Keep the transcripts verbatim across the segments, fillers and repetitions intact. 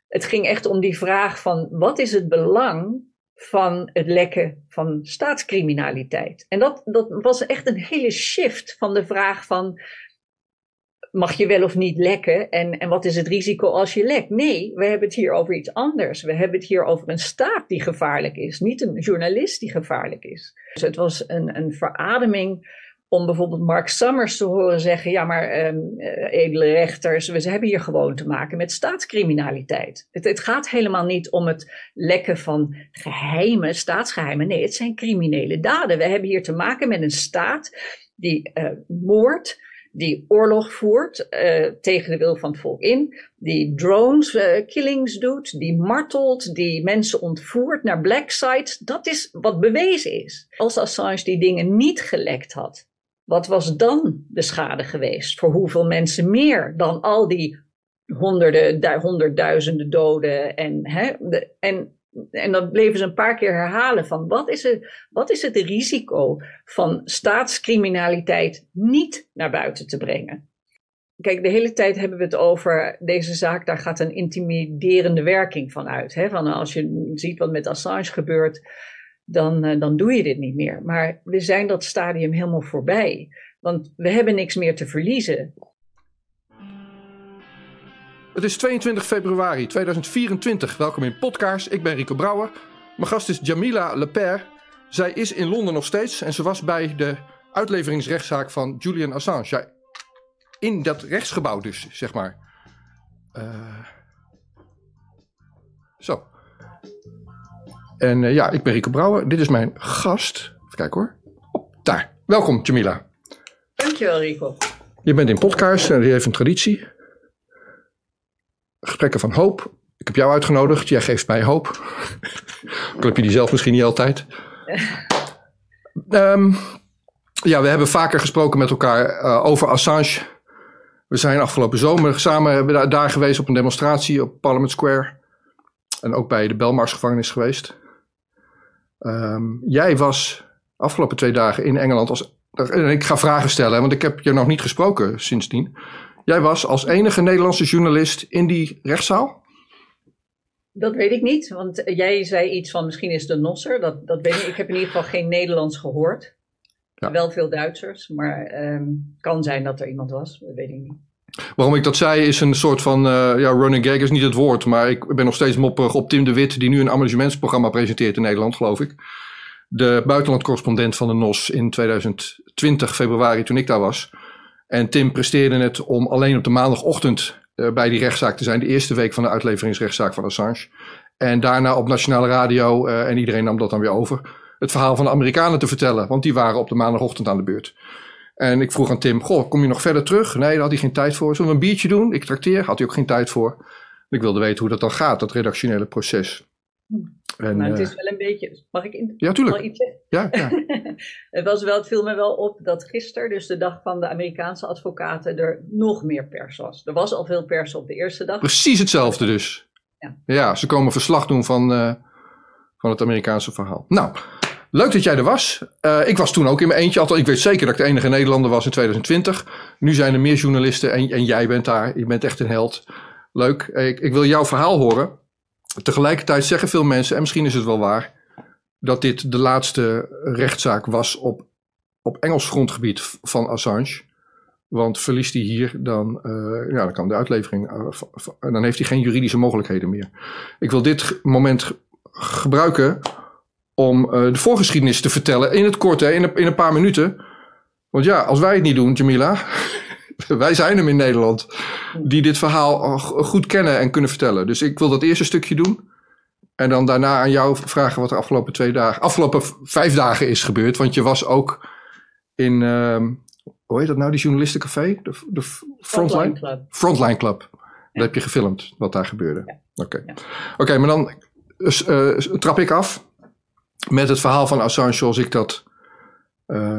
Het ging echt om die vraag van wat is het belang van het lekken van staatscriminaliteit? En dat, dat was echt een hele shift van de vraag van mag je wel of niet lekken en, en wat is het risico als je lekt? Nee, we hebben het hier over iets anders. We hebben het hier over een staat die gevaarlijk is, niet een journalist die gevaarlijk is. Dus het was een, een verademing om bijvoorbeeld Mark Summers te horen zeggen, ja maar um, edele rechters, we hebben hier gewoon te maken met staatscriminaliteit. Het, het gaat helemaal niet om het lekken van geheime, staatsgeheimen. Nee, het zijn criminele daden. We hebben hier te maken met een staat die uh, moordt, die oorlog voert uh, tegen de wil van het volk in, die drones uh, killings doet, die martelt, die mensen ontvoert naar black sites. Dat is wat bewezen is. Als Assange die dingen niet gelekt had, wat was dan de schade geweest? Voor hoeveel mensen meer dan al die honderden, du- honderdduizenden doden? En, hè, de, en, en dat bleven ze een paar keer herhalen van wat is het, wat is het risico van staatscriminaliteit niet naar buiten te brengen? Kijk, de hele tijd hebben we het over deze zaak, daar gaat een intimiderende werking van uit. Hè? Van als je ziet wat met Assange gebeurt, Dan, uh, dan doe je dit niet meer. Maar we zijn dat stadium helemaal voorbij. Want we hebben niks meer te verliezen. Het is tweeëntwintig februari tweeduizend vierentwintig. Welkom in Podcast. Ik ben Rico Brouwer. Mijn gast is Jamila Lepère. Zij is in Londen nog steeds en ze was bij de uitleveringsrechtszaak van Julian Assange. Ja, in dat rechtsgebouw dus, zeg maar. Uh... Zo. En uh, ja, ik ben Rico Brouwer. Dit is mijn gast. Even kijken hoor. Op, daar. Welkom, Jamila. Dankjewel, Rico. Je bent in Podcast en die heeft een traditie. Gesprekken van hoop. Ik heb jou uitgenodigd. Jij geeft mij hoop. Ook heb je die zelf misschien niet altijd. um, ja, we hebben vaker gesproken met elkaar uh, over Assange. We zijn afgelopen zomer samen hebben daar, daar geweest op een demonstratie op Parliament Square. En ook bij de Belmarsh-gevangenis geweest. Um, jij was afgelopen twee dagen in Engeland als... En ik ga vragen stellen, want ik heb je nog niet gesproken sindsdien. Jij was als enige Nederlandse journalist in die rechtszaal? Dat weet ik niet, want jij zei iets van misschien is het een Nosser. Dat, dat weet ik. Ik heb in ieder geval geen Nederlands gehoord. Ja. Wel veel Duitsers, maar het um, kan zijn dat er iemand was. Dat weet ik niet. Waarom ik dat zei is een soort van, uh, ja, running gag is niet het woord. Maar ik ben nog steeds mopperig op Tim de Wit, die nu een amusementsprogramma presenteert in Nederland, geloof ik. De buitenlandcorrespondent van de N O S in tweeduizend twintig, februari, toen ik daar was. En Tim presteerde het om alleen op de maandagochtend uh, bij die rechtszaak te zijn. De eerste week van de uitleveringsrechtszaak van Assange. En daarna op nationale radio, uh, en iedereen nam dat dan weer over, het verhaal van de Amerikanen te vertellen. Want die waren op de maandagochtend aan de beurt. En ik vroeg aan Tim, goh, kom je nog verder terug? Nee, daar had hij geen tijd voor. Zullen we een biertje doen? Ik trakteer, had hij ook geen tijd voor. Ik wilde weten hoe dat dan gaat, dat redactionele proces. En, nou, het is wel een beetje... Mag ik in, ja, tuurlijk. Iets zeggen? Ja, ja. het, was wel, het viel me wel op dat gisteren, dus de dag van de Amerikaanse advocaten, er nog meer pers was. Er was al veel pers op de eerste dag. Precies hetzelfde dus. Ja, ja ze komen verslag doen van, uh, van het Amerikaanse verhaal. Nou, leuk dat jij er was. Uh, ik was toen ook in mijn eentje. Althans, ik weet zeker dat ik de enige Nederlander was in tweeduizend twintig. Nu zijn er meer journalisten en, en jij bent daar. Je bent echt een held. Leuk. Ik, ik wil jouw verhaal horen. Tegelijkertijd zeggen veel mensen, en misschien is het wel waar, dat dit de laatste rechtszaak was op, op Engels grondgebied van Assange. Want verliest hij hier, dan, uh, ja, dan kan de uitlevering, uh, v- dan heeft hij geen juridische mogelijkheden meer. Ik wil dit moment ge- gebruiken om uh, de voorgeschiedenis te vertellen, in het kort, hè, in, een, in een paar minuten. Want ja, als wij het niet doen, Jamila, wij zijn hem in Nederland, die dit verhaal goed kennen en kunnen vertellen. Dus ik wil dat eerste stukje doen. En dan daarna aan jou vragen wat er afgelopen twee dagen, afgelopen vijf dagen is gebeurd. Want je was ook in, um, hoe heet dat nou, die journalistencafé? De, de Frontline? Frontline Club. Frontline Club. Ja. Dat heb je gefilmd, wat daar gebeurde. Ja. Oké, okay. ja. okay, maar dan uh, trap ik af met het verhaal van Assange zoals ik dat uh,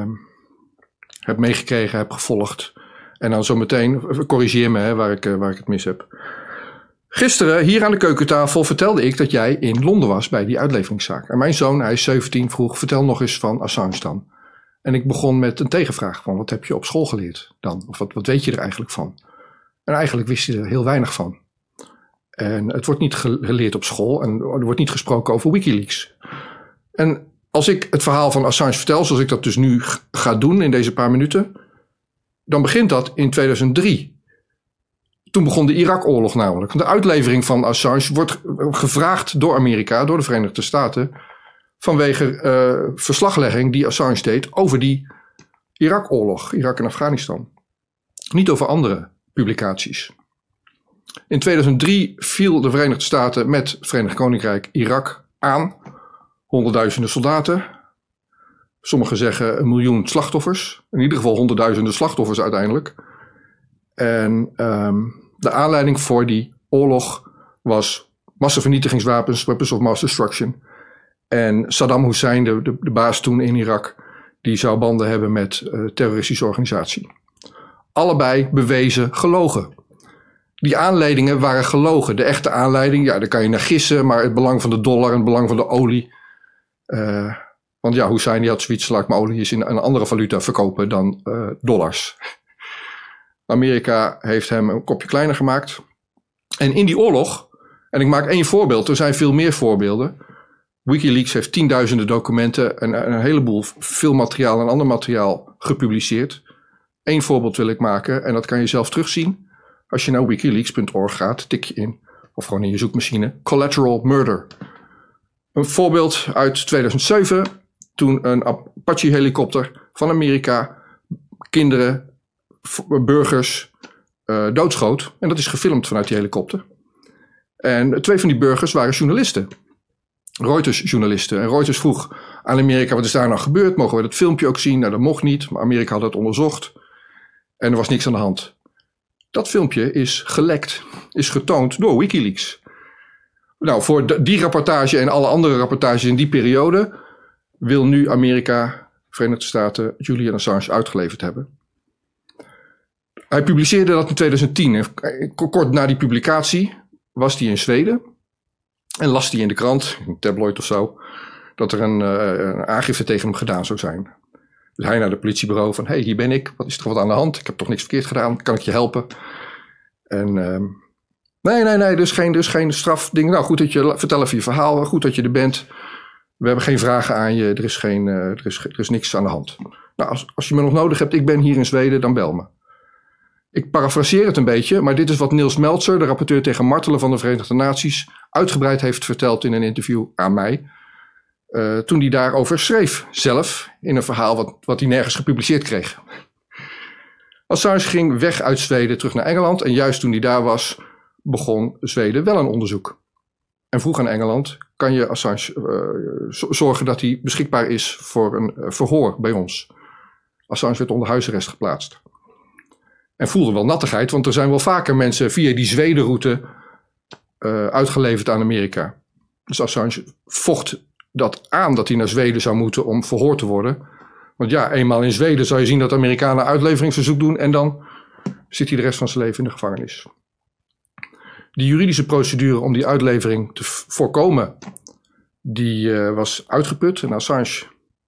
heb meegekregen, heb gevolgd. En dan zometeen, corrigeer me hè, waar, ik, waar ik het mis heb. Gisteren, hier aan de keukentafel, vertelde ik dat jij in Londen was bij die uitleveringszaak. En mijn zoon, hij is zeventien, vroeg, vertel nog eens van Assange dan. En ik begon met een tegenvraag van, wat heb je op school geleerd dan? Of wat, wat weet je er eigenlijk van? En eigenlijk wist hij er heel weinig van. En het wordt niet geleerd op school en er wordt niet gesproken over WikiLeaks. En als ik het verhaal van Assange vertel, zoals ik dat dus nu ga doen in deze paar minuten, dan begint dat in tweeduizend drie. Toen begon de Irak-oorlog namelijk. De uitlevering van Assange wordt gevraagd door Amerika, door de Verenigde Staten, vanwege uh, verslaglegging die Assange deed over die Irak-oorlog, Irak en Afghanistan. Niet over andere publicaties. In tweeduizend drie viel de Verenigde Staten met het Verenigd Koninkrijk Irak aan. Honderdduizenden soldaten. Sommigen zeggen een miljoen slachtoffers. In ieder geval honderdduizenden slachtoffers uiteindelijk. En um, de aanleiding voor die oorlog was massavernietigingswapens, weapons of mass destruction. En Saddam Hussein, de, de, de baas toen in Irak, die zou banden hebben met een uh, terroristische organisatie. Allebei bewezen gelogen. Die aanleidingen waren gelogen. De echte aanleiding, ja, daar kan je naar gissen, maar het belang van de dollar en het belang van de olie. Uh, want ja, Hussein die had zoiets, laat ik mijn olie eens in een andere valuta verkopen dan uh, dollars. Amerika heeft hem een kopje kleiner gemaakt. En in die oorlog, en ik maak één voorbeeld, er zijn veel meer voorbeelden. WikiLeaks heeft tienduizenden documenten en een heleboel filmmateriaal en ander materiaal gepubliceerd. Eén voorbeeld wil ik maken en dat kan je zelf terugzien. Als je naar wikileaks punt org gaat, tik je in, of gewoon in je zoekmachine, Collateral Murder. Een voorbeeld uit tweeduizend zeven, toen een Apache-helikopter van Amerika kinderen, burgers uh, doodschoot. En dat is gefilmd vanuit die helikopter. En twee van die burgers waren journalisten. Reuters-journalisten. En Reuters vroeg aan Amerika, wat is daar nou gebeurd? Mogen we dat filmpje ook zien? Nou, dat mocht niet, maar Amerika had het onderzocht. En er was niks aan de hand. Dat filmpje is gelekt, is getoond door WikiLeaks. Nou, voor die rapportage en alle andere rapportages in die periode wil nu Amerika, Verenigde Staten, Julian Assange uitgeleverd hebben. Hij publiceerde dat in tweeduizend tien. Kort na die publicatie was hij in Zweden en las hij in de krant, een tabloid of zo, dat er een, een aangifte tegen hem gedaan zou zijn. Dus hij naar het politiebureau van, hé, hey, hier ben ik. Wat is er wat aan de hand? Ik heb toch niks verkeerd gedaan? Kan ik je helpen? En um, nee, nee, nee, dus geen, dus geen strafding. Nou, goed dat je, vertel even je verhaal. Goed dat je er bent. We hebben geen vragen aan je. Er is, geen, uh, er is, er is niks aan de hand. Nou, als, als je me nog nodig hebt, ik ben hier in Zweden, dan bel me. Ik parafraseer het een beetje, maar dit is wat Nils Meltzer, de rapporteur tegen martelen van de Verenigde Naties, uitgebreid heeft verteld in een interview aan mij. Uh, toen hij daarover schreef, zelf, in een verhaal wat, wat hij nergens gepubliceerd kreeg. Assange ging weg uit Zweden terug naar Engeland en juist toen hij daar was, begon Zweden wel een onderzoek. En vroeg aan Engeland, kan je Assange uh, zorgen dat hij beschikbaar is voor een uh, verhoor bij ons? Assange werd onder huisarrest geplaatst. En voelde wel nattigheid, want er zijn wel vaker mensen via die Zwedenroute uh, uitgeleverd aan Amerika. Dus Assange vocht dat aan dat hij naar Zweden zou moeten om verhoord te worden. Want ja, eenmaal in Zweden zou je zien dat de Amerikanen uitleveringsverzoek doen en dan zit hij de rest van zijn leven in de gevangenis. Die juridische procedure om die uitlevering te voorkomen, die uh, was uitgeput. En Assange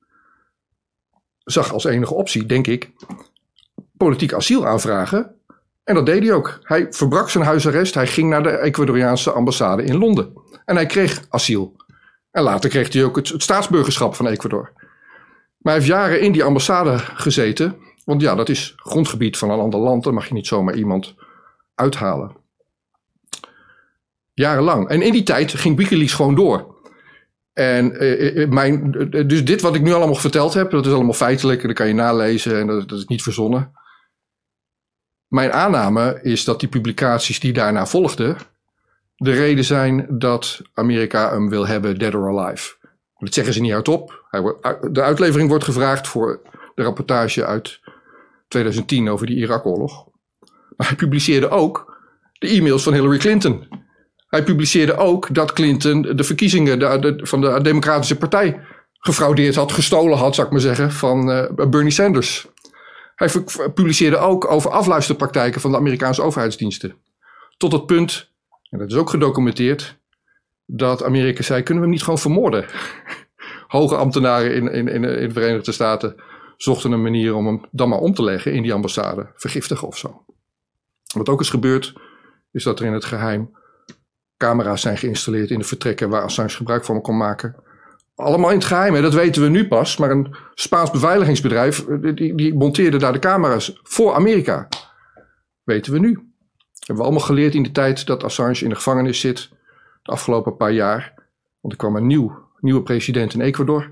zag als enige optie, denk ik, politiek asiel aanvragen. En dat deed hij ook. Hij verbrak zijn huisarrest. Hij ging naar de Ecuadoriaanse ambassade in Londen. En hij kreeg asiel. En later kreeg hij ook het, het staatsburgerschap van Ecuador. Maar hij heeft jaren in die ambassade gezeten. Want ja, dat is grondgebied van een ander land. Dan mag je niet zomaar iemand uithalen. Jarenlang. En in die tijd ging WikiLeaks gewoon door. En uh, mijn, dus dit wat ik nu allemaal verteld heb, dat is allemaal feitelijk. En dat kan je nalezen en dat, dat is niet verzonnen. Mijn aanname is dat die publicaties die daarna volgden de reden zijn dat Amerika hem wil hebben, dead or alive. Dat zeggen ze niet hardop. Hij wordt, de uitlevering wordt gevraagd voor de rapportage uit tweeduizend tien over die Irak-oorlog. Maar hij publiceerde ook de e-mails van Hillary Clinton. Hij publiceerde ook dat Clinton de verkiezingen de, de, van de Democratische Partij gefraudeerd had, gestolen had, zou ik maar zeggen, van uh, Bernie Sanders. Hij publiceerde ook over afluisterpraktijken van de Amerikaanse overheidsdiensten. Tot het punt, en dat is ook gedocumenteerd, dat Amerika zei, kunnen we hem niet gewoon vermoorden? Hoge ambtenaren in, in, in, in de Verenigde Staten zochten een manier om hem dan maar om te leggen in die ambassade, vergiftigen of zo. Wat ook is gebeurd, is dat er in het geheim camera's zijn geïnstalleerd in de vertrekken waar Assange gebruik van kon maken. Allemaal in het geheim, hè? Dat weten we nu pas. Maar een Spaans beveiligingsbedrijf, die, die monteerde daar de camera's voor Amerika. Weten we nu. Hebben we allemaal geleerd in de tijd dat Assange in de gevangenis zit. De afgelopen paar jaar. Want er kwam een nieuw, nieuwe president in Ecuador.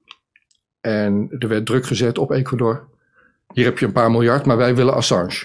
En er werd druk gezet op Ecuador. Hier heb je een paar miljard, maar wij willen Assange.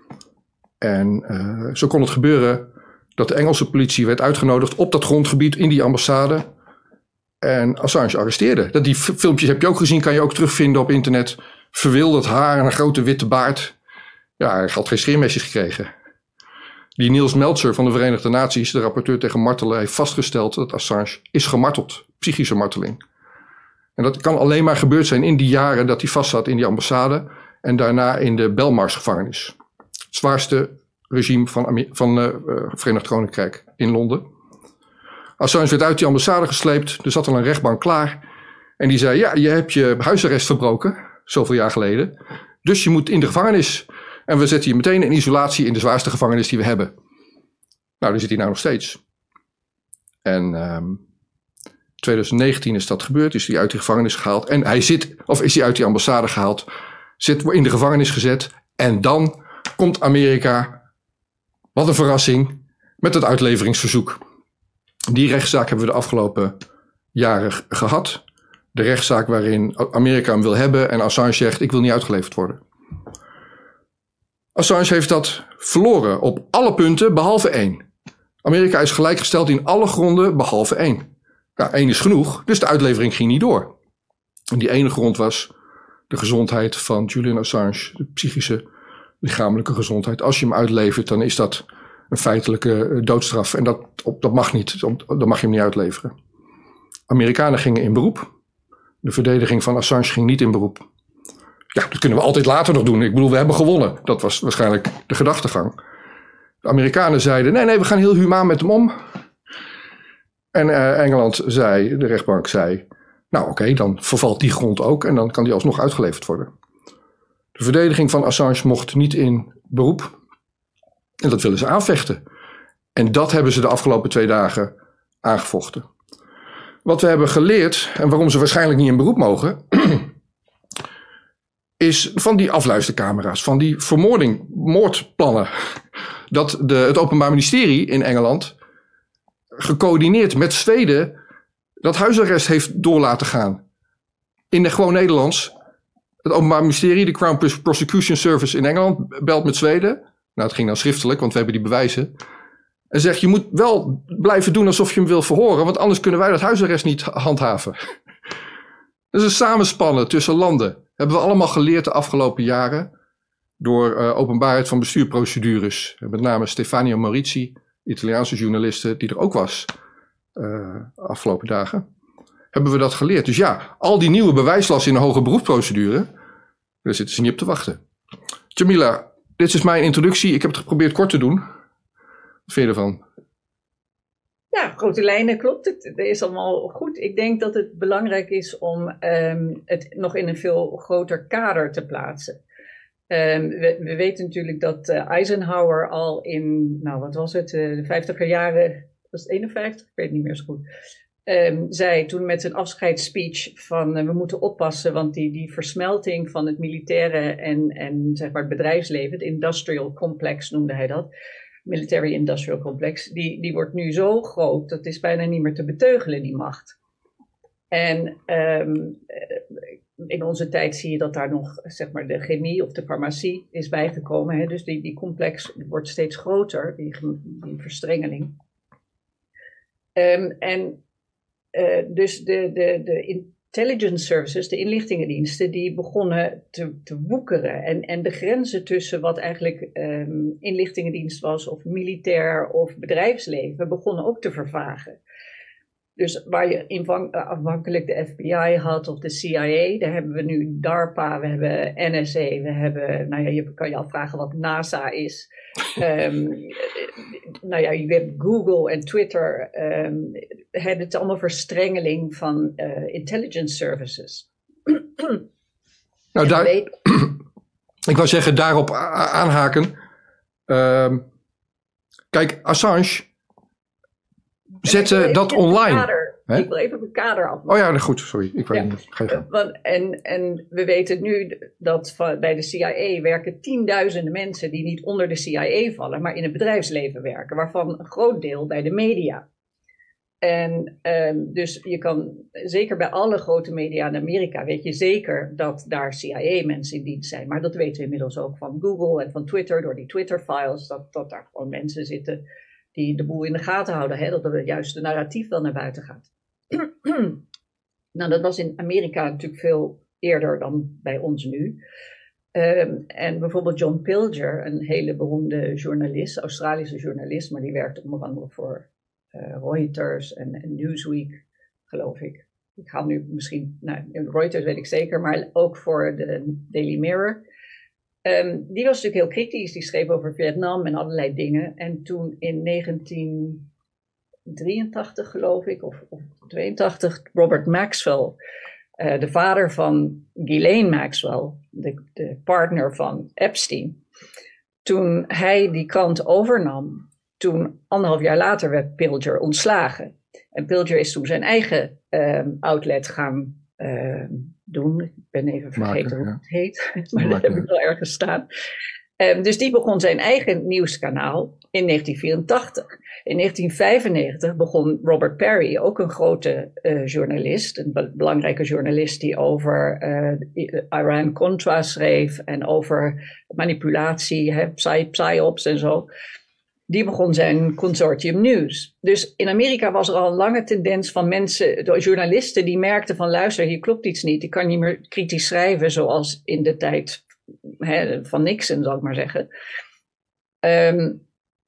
En uh, zo kon het gebeuren dat de Engelse politie werd uitgenodigd op dat grondgebied in die ambassade. En Assange arresteerde. Dat die filmpjes heb je ook gezien, kan je ook terugvinden op internet. Verwilderd haar en een grote witte baard. Ja, hij had geen scheermesjes gekregen. Die Niels Meltzer van de Verenigde Naties, de rapporteur tegen martelen, heeft vastgesteld dat Assange is gemarteld. Psychische marteling. En dat kan alleen maar gebeurd zijn in die jaren dat hij vast zat in die ambassade. En daarna in de Belmarsh-gevangenis. Het zwaarste regime van, Amer- van uh, Verenigd Koninkrijk in Londen. Assange werd uit die ambassade gesleept. Er zat al een rechtbank klaar. En die zei, ja, je hebt je huisarrest verbroken. Zoveel jaar geleden. Dus je moet in de gevangenis. En we zetten je meteen in isolatie in de zwaarste gevangenis die we hebben. Nou, daar zit hij nou nog steeds. En um, twintig negentien is dat gebeurd. Is hij uit die gevangenis gehaald. En hij zit, of is hij uit die ambassade gehaald. Zit in de gevangenis gezet. En dan komt Amerika, wat een verrassing, met het uitleveringsverzoek. Die rechtszaak hebben we de afgelopen jaren gehad. De rechtszaak waarin Amerika hem wil hebben en Assange zegt, ik wil niet uitgeleverd worden. Assange heeft dat verloren op alle punten behalve één. Amerika is gelijkgesteld in alle gronden behalve één. Nou, één is genoeg, dus de uitlevering ging niet door. En die ene grond was de gezondheid van Julian Assange, de psychische, lichamelijke gezondheid. Als je hem uitlevert, dan is dat een feitelijke doodstraf. En dat, dat mag niet, dan mag je hem niet uitleveren. Amerikanen gingen in beroep. De verdediging van Assange ging niet in beroep. Ja, dat kunnen we altijd later nog doen. Ik bedoel, we hebben gewonnen. Dat was waarschijnlijk de gedachtegang. De Amerikanen zeiden, nee, nee, we gaan heel humaan met hem om. En uh, Engeland zei, de rechtbank zei, nou oké, okay, dan vervalt die grond ook en dan kan die alsnog uitgeleverd worden. De verdediging van Assange mocht niet in beroep. En dat willen ze aanvechten. En dat hebben ze de afgelopen twee dagen aangevochten. Wat we hebben geleerd, en waarom ze waarschijnlijk niet in beroep mogen, is van die afluistercamera's, van die vermoording, moordplannen. Dat de, het Openbaar Ministerie in Engeland gecoördineerd met Zweden dat huisarrest heeft door laten gaan. In de gewoon Nederlands. Het Openbaar Ministerie, de Crown Prosecution Service in Engeland, belt met Zweden. Nou, het ging dan schriftelijk, want we hebben die bewijzen. En zegt, je moet wel blijven doen alsof je hem wil verhoren, want anders kunnen wij dat huisarrest niet handhaven. Dat is een samenspannen tussen landen. Dat hebben we allemaal geleerd de afgelopen jaren door uh, openbaarheid van bestuurprocedures. Met name Stefano Maurizi, Italiaanse journaliste, die er ook was uh, afgelopen dagen. Hebben we dat geleerd. Dus ja, al die nieuwe bewijslast in de hoge beroepsprocedure, daar zitten ze niet op te wachten. Jamila, dit is mijn introductie. Ik heb het geprobeerd kort te doen. Wat vind je ervan? Ja, grote lijnen klopt het. Dat is allemaal goed. Ik denk dat het belangrijk is om um, het nog in een veel groter kader te plaatsen. Um, we, we weten natuurlijk dat uh, Eisenhower al in, nou wat was het, uh, de vijftiger jaren, was het eenenvijftig? Ik weet het niet meer zo goed. Um, zei toen met zijn afscheidsspeech van uh, we moeten oppassen, want die, die versmelting van het militaire en, en zeg maar het bedrijfsleven, het industrial complex noemde hij dat, military industrial complex, die, die wordt nu zo groot, dat is bijna niet meer te beteugelen, die macht. En um, in onze tijd zie je dat daar nog, zeg maar, de chemie of de farmacie is bijgekomen. Hè? Dus die, die complex wordt steeds groter, die, die verstrengeling. Um, en uh, dus de, de, de intelligence services, de inlichtingendiensten, die begonnen te, te woekeren. En, en de grenzen tussen wat eigenlijk um, inlichtingendienst was, of militair of bedrijfsleven, begonnen ook te vervagen. Dus waar je invang, afhankelijk de F B I had of de C I A, daar hebben we nu DARPA, we hebben N S A, we hebben, nou ja, je kan je afvragen wat NASA is. Um, nou ja, je hebt Google en Twitter, um, het is allemaal verstrengeling van uh, intelligence services. Nou, daar, weet... ik wou zeggen, daarop aanhaken. Uh, kijk, Assange zetten dat online. Kader, ik wil even een kader af. Oh ja, goed, sorry. Ik weet ja. niet. Ga je gang. Want, en, en we weten nu dat van, bij de C I A werken tienduizenden mensen die niet onder de C I A vallen, maar in het bedrijfsleven werken, waarvan een groot deel bij de media. En um, dus je kan, zeker bij alle grote media in Amerika, weet je zeker dat daar C I A-mensen in dienst zijn. Maar dat weten we inmiddels ook van Google en van Twitter, door die Twitter-files, dat, dat daar gewoon mensen zitten die de boel in de gaten houden, hè, dat er het juiste narratief wel naar buiten gaat. Nou, dat was in Amerika natuurlijk veel eerder dan bij ons nu. Um, en bijvoorbeeld John Pilger, een hele beroemde journalist, Australische journalist, maar die werkt onder andere voor uh, Reuters en, en Newsweek, geloof ik. Ik ga nu misschien, nou, Reuters weet ik zeker, maar ook voor de Daily Mirror. Um, die was natuurlijk heel kritisch, die schreef over Vietnam en allerlei dingen. En toen in negentien drieëntachtig, geloof ik, of, of tweeëntachtig, Robert Maxwell, uh, de vader van Ghislaine Maxwell, de, de partner van Epstein. Toen hij die krant overnam, toen anderhalf jaar later werd Pilger ontslagen. En Pilger is toen zijn eigen um, outlet gaan uh, doen. Ik ben even vergeten Maken, hoe ja. het heet, maar Maken, dat heb ik wel ergens staan. Um, dus die begon zijn eigen nieuwskanaal in negentien vierentachtig. In negentien vijfennegentig begon Robert Perry, ook een grote uh, journalist, een be- belangrijke journalist die over uh, Iran-Contra schreef en over manipulatie, hè, psy- psyops en zo. Die begon zijn Consortium News. Dus in Amerika was er al een lange tendens van mensen, journalisten, die merkten van luister, hier klopt iets niet. Ik kan niet meer kritisch schrijven zoals in de tijd hè, van Nixon, zal ik maar zeggen. Um,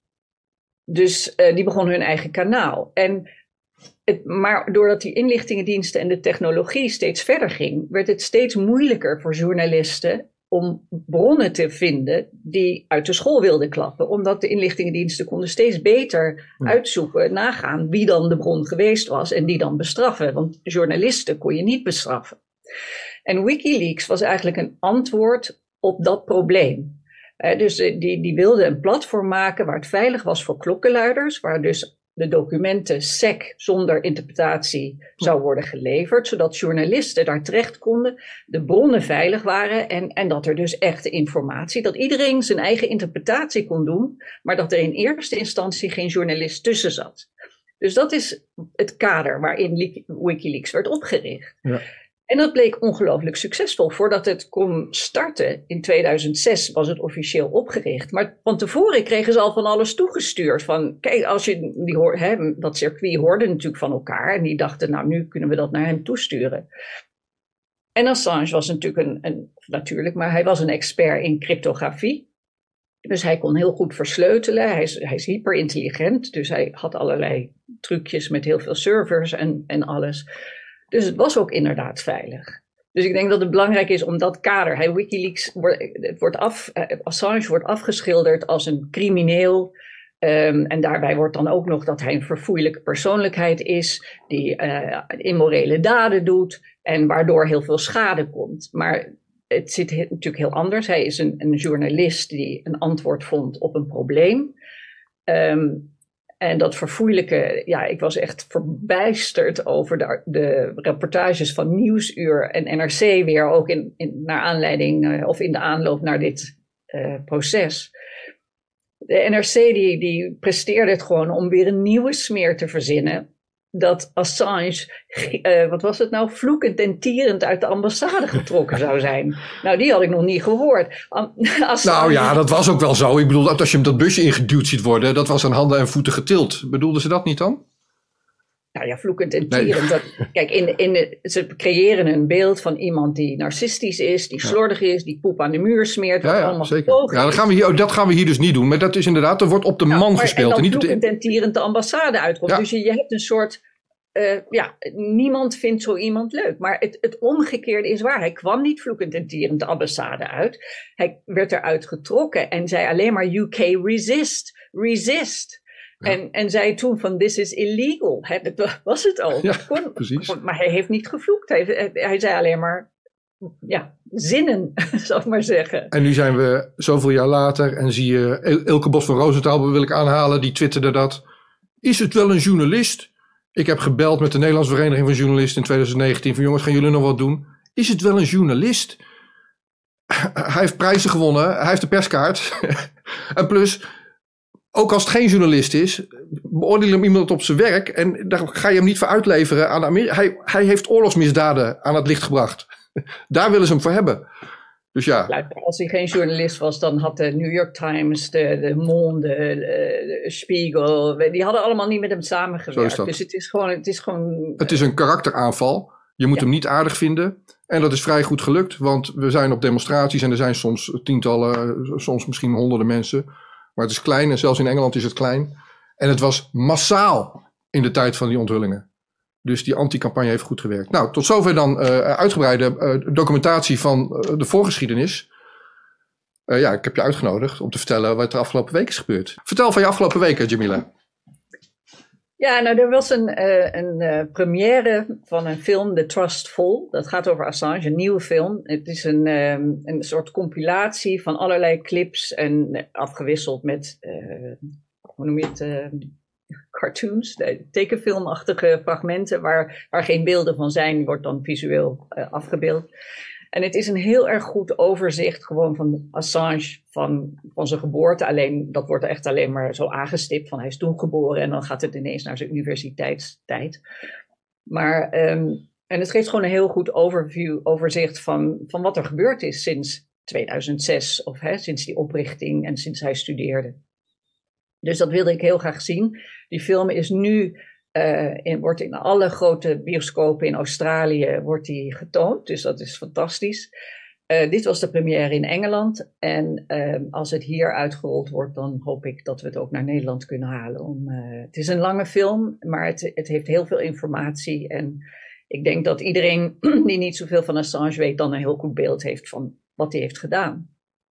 dus uh, die begonnen hun eigen kanaal. En het, maar doordat die inlichtingendiensten en de technologie steeds verder ging, werd het steeds moeilijker voor journalisten om bronnen te vinden die uit de school wilden klappen. Omdat de inlichtingendiensten konden steeds beter uitzoeken, nagaan wie dan de bron geweest was en die dan bestraffen. Want journalisten kon je niet bestraffen. En WikiLeaks was eigenlijk een antwoord op dat probleem. Uh, dus die, die wilden een platform maken waar het veilig was voor klokkenluiders, waar dus de documenten sec zonder interpretatie zou worden geleverd, zodat journalisten daar terecht konden, de bronnen veilig waren en, en dat er dus echte informatie, dat iedereen zijn eigen interpretatie kon doen, maar dat er in eerste instantie geen journalist tussen zat. Dus dat is het kader waarin WikiLeaks werd opgericht. Ja. En dat bleek ongelooflijk succesvol. Voordat het kon starten, in tweeduizend zes was het officieel opgericht. Maar van tevoren kregen ze al van alles toegestuurd. Van, kijk, als je die hoort, hè, dat circuit hoorde natuurlijk van elkaar. En die dachten, nou, nu kunnen we dat naar hem toesturen. En Assange was natuurlijk een, een natuurlijk, maar hij was een expert in cryptografie. Dus hij kon heel goed versleutelen. Hij is, hij is hyper intelligent. Dus hij had allerlei trucjes met heel veel servers en, en alles. Dus het was ook inderdaad veilig. Dus ik denk dat het belangrijk is om dat kader. Hey, WikiLeaks wordt, het wordt af, Assange wordt afgeschilderd als een crimineel. Um, en daarbij wordt dan ook nog dat hij een verfoeilijke persoonlijkheid is. Die uh, immorele daden doet. En waardoor heel veel schade komt. Maar het zit he- natuurlijk heel anders. Hij is een, een journalist die een antwoord vond op een probleem. Um, En dat verfoeilijke, ja, ik was echt verbijsterd over de, de reportages van Nieuwsuur en N R C weer, ook in, in, naar aanleiding uh, of in de aanloop naar dit uh, proces. De N R C die, die presteerde het gewoon om weer een nieuwe smeer te verzinnen. Dat Assange, uh, wat was het nou, vloekend en tierend uit de ambassade getrokken zou zijn. Nou, die had ik nog niet gehoord. Assange... Nou ja, dat was ook wel zo. Ik bedoel, als je hem dat busje ingeduwd ziet worden, dat was aan handen en voeten getild. Bedoelden ze dat niet dan? Nou ja, vloekend en tierend. Nee. Dat, kijk, in, in de, ze creëren een beeld van iemand die narcistisch is, die slordig is, die poep aan de muur smeert. Ja, ja zeker. Ja, dat, gaan we hier, dat gaan we hier dus niet doen. Maar dat is inderdaad, er wordt op de ja, man maar, gespeeld. En dan en niet vloekend op de... en tierend de ambassade uitkomt. Ja. Dus je, je hebt een soort, uh, ja, niemand vindt zo iemand leuk. Maar het, het omgekeerde is waar. Hij kwam niet vloekend en tierend de ambassade uit. Hij werd eruit getrokken en zei alleen maar U K resist, resist. Ja. En, en zei toen van, this is illegal. He, dat was het al. Ja, kon, precies. Maar hij heeft niet gevloekt. Hij, hij zei alleen maar, ja, zinnen, zou ik maar zeggen. En nu zijn we zoveel jaar later en zie je Elke Bos van Rosenthal, wil ik aanhalen, die twitterde dat. is het wel een journalist? Ik heb gebeld met de Nederlandse Vereniging van Journalisten in twintig negentien. Van jongens, gaan jullie nog wat doen? Is het wel een journalist? Hij heeft prijzen gewonnen. Hij heeft de perskaart. En plus, ook als het geen journalist is, beoordeel hem iemand op zijn werk. En daar ga je hem niet voor uitleveren aan Amerika. Hij, hij heeft oorlogsmisdaden aan het licht gebracht. Daar willen ze hem voor hebben. Dus ja. Als hij geen journalist was, dan had de New York Times, de, de Monde, de, de Spiegel, die hadden allemaal niet met hem samengewerkt. Dus het is gewoon... Het is, gewoon, het is een karakteraanval. Je moet ja. hem niet aardig vinden. En dat is vrij goed gelukt, want we zijn op demonstraties en er zijn soms tientallen, soms misschien honderden mensen. Maar het is klein en zelfs in Engeland is het klein. En het was massaal in de tijd van die onthullingen. Dus die anti-campagne heeft goed gewerkt. Nou, tot zover dan uh, uitgebreide uh, documentatie van uh, de voorgeschiedenis. Uh, ja, ik heb je uitgenodigd om te vertellen wat er afgelopen week is gebeurd. Vertel van je afgelopen weken, Jamila. Ja, nou, er was een, uh, een uh, première van een film, The Trustful. Dat gaat over Assange, een nieuwe film. Het is een, um, een soort compilatie van allerlei clips en uh, afgewisseld met, uh, hoe noem je het... Uh, cartoons, tekenfilmachtige fragmenten waar, waar geen beelden van zijn, wordt dan visueel uh, afgebeeld. En het is een heel erg goed overzicht gewoon van Assange van, van zijn geboorte. Alleen, dat wordt echt alleen maar zo aangestipt van hij is toen geboren en dan gaat het ineens naar zijn universiteitstijd. Maar, um, en het geeft gewoon een heel goed overview, overzicht van, van wat er gebeurd is sinds tweeduizend zes of hè, sinds die oprichting en sinds hij studeerde. Dus dat wilde ik heel graag zien. Die film is nu, uh, in, wordt in alle grote bioscopen in Australië wordt die getoond. Dus dat is fantastisch. Uh, dit was de première in Engeland. En uh, als het hier uitgerold wordt, dan hoop ik dat we het ook naar Nederland kunnen halen. Om, uh, het is een lange film, maar het, het heeft heel veel informatie. En ik denk dat iedereen die niet zoveel van Assange weet, dan een heel goed beeld heeft van wat hij heeft gedaan.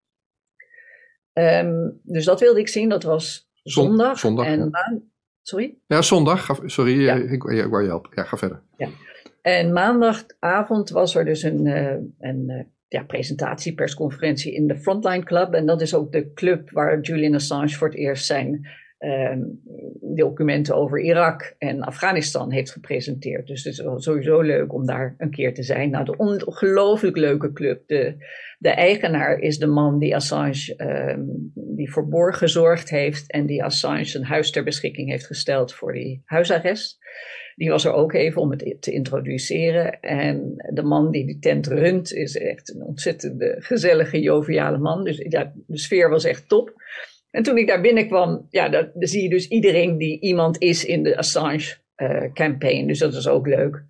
Um, dus dat wilde ik zien. Dat was zondag. zondag en ja. maan... Sorry? Ja, zondag. Ga, sorry, ja. ik, ik, ik wou je helpen. Ja, ga verder. Ja. En maandagavond was er dus een, uh, een uh, ja, presentatie, persconferentie in de Frontline Club. En dat is ook de club waar Julian Assange voor het eerst zijn uh, documenten over Irak en Afghanistan heeft gepresenteerd. Dus het is sowieso leuk om daar een keer te zijn. Nou, de ongelooflijk leuke club. De, de eigenaar is de man die Assange uh, die voor borg gezorgd heeft en die Assange zijn huis ter beschikking heeft gesteld voor die huisarrest. Die was er ook even om het te introduceren. En de man die die tent runt is echt een ontzettende gezellige, joviale man. Dus ja, de sfeer was echt top. En toen ik daar binnenkwam, ja, dan, dan zie je dus iedereen die iemand is in de Assange uh, campaign. Dus dat is ook leuk.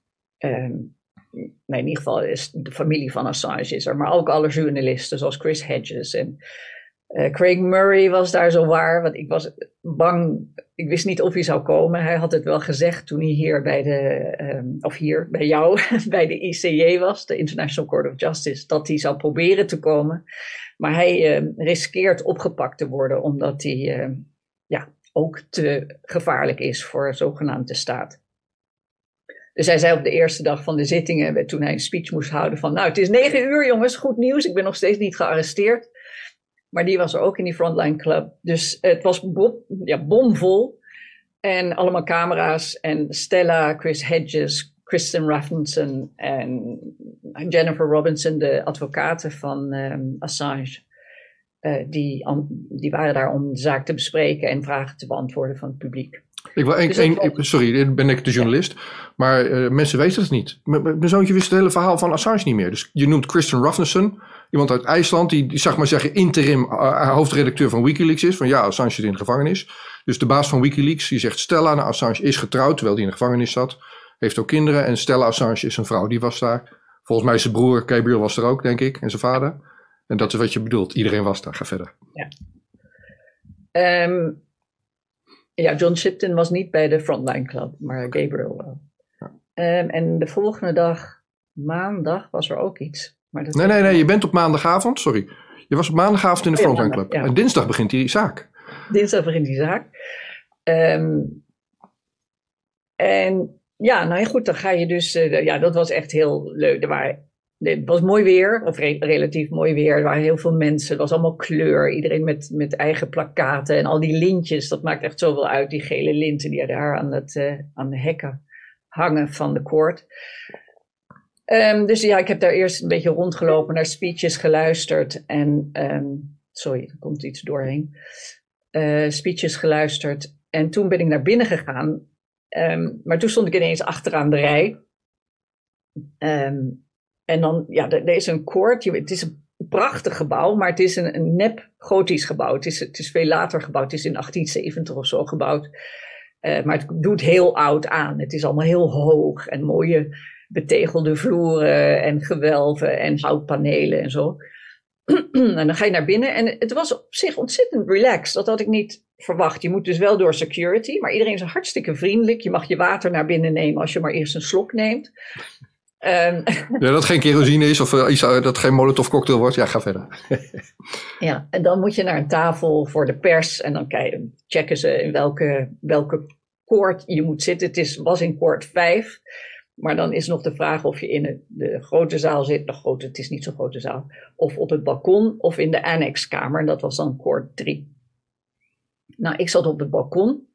Um, nee, in ieder geval is de familie van Assange is er. Maar ook alle journalisten zoals Chris Hedges en uh, Craig Murray was daar zo waar. Want ik was bang, ik wist niet of hij zou komen. Hij had het wel gezegd toen hij hier bij de, um, of hier bij jou, bij de I C J was, de International Court of Justice, dat hij zou proberen te komen. Maar hij uh, riskeert opgepakt te worden, omdat hij uh, ja, ook te gevaarlijk is voor zogenaamd de staat. Dus hij zei op de eerste dag van de zittingen, toen hij een speech moest houden van, nou het is negen uur jongens, goed nieuws, ik ben nog steeds niet gearresteerd. Maar die was er ook in die Frontline Club. Dus het was bom, ja, bomvol. En allemaal camera's en Stella, Chris Hedges, Kristen Raffinson en Jennifer Robinson, de advocaten van um, Assange, uh, die, um, die waren daar om de zaak te bespreken en vragen te beantwoorden van het publiek. Ik wil een, dus een, een, sorry, ben ik de journalist, ja. maar uh, mensen weten het niet. M- mijn zoontje wist het hele verhaal van Assange niet meer. Dus je noemt Kristen Raffinson, iemand uit IJsland, die, die zeg maar zeggen interim uh, hoofdredacteur van Wikileaks is. Van ja, Assange zit in de gevangenis. Dus de baas van Wikileaks, die zegt Stella, nou, Assange is getrouwd terwijl hij in de gevangenis zat. Heeft ook kinderen en Stella Assange is een vrouw, die was daar. Volgens mij zijn broer Gabriel was er ook, denk ik, en zijn vader. En dat is wat je bedoelt, iedereen was daar. Ga verder. Ja. Um, ja, John Shipton was niet bij de Frontline Club, maar Gabriel wel. Ja. Um, en de volgende dag, maandag, was er ook iets. Maar dat nee, nee, nee, je bent op maandagavond, sorry. Je was op maandagavond in de Frontline Club. Ja. En dinsdag begint die zaak. Dinsdag begint die zaak. Um, en ja, nou ja, goed, dan ga je dus, uh, ja, dat was echt heel leuk. Er waren Het was mooi weer, of re- relatief mooi weer. Er waren heel veel mensen, het was allemaal kleur. Iedereen met, met eigen plakkaten en al die lintjes. Dat maakt echt zoveel uit, die gele linten die daar aan, het, uh, aan de hekken hangen van de koord. Um, dus ja, ik heb daar eerst een beetje rondgelopen, naar speeches geluisterd. En, um, sorry, er komt iets doorheen. Uh, speeches geluisterd. En toen ben ik naar binnen gegaan. Um, maar toen stond ik ineens achteraan de rij. Um, en dan, ja, er, er is een koord. Het is een prachtig gebouw, maar het is een, een nep gotisch gebouw. Het is, het is veel later gebouwd. Het is in achttien zeventig of zo gebouwd. Uh, maar het doet heel oud aan. Het is allemaal heel hoog en mooie betegelde vloeren en gewelven en houtpanelen en zo. En dan ga je naar binnen en het was op zich ontzettend relaxed. Dat had ik niet verwacht. Je moet dus wel door security, maar iedereen is hartstikke vriendelijk. Je mag je water naar binnen nemen als je maar eerst een slok neemt. Um, ja, dat geen kerosine is of uh, iets, uh, dat geen Molotov cocktail wordt. Ja, ga verder. Ja, en dan moet je naar een tafel voor de pers en dan kijken, checken ze in welke, welke koord je moet zitten. Het is, was in koord vijf. Maar dan is nog de vraag of je in de grote zaal zit, de grote, het is niet zo'n grote zaal, of op het balkon of in de annexkamer. En dat was dan koord drie. Nou, ik zat op het balkon,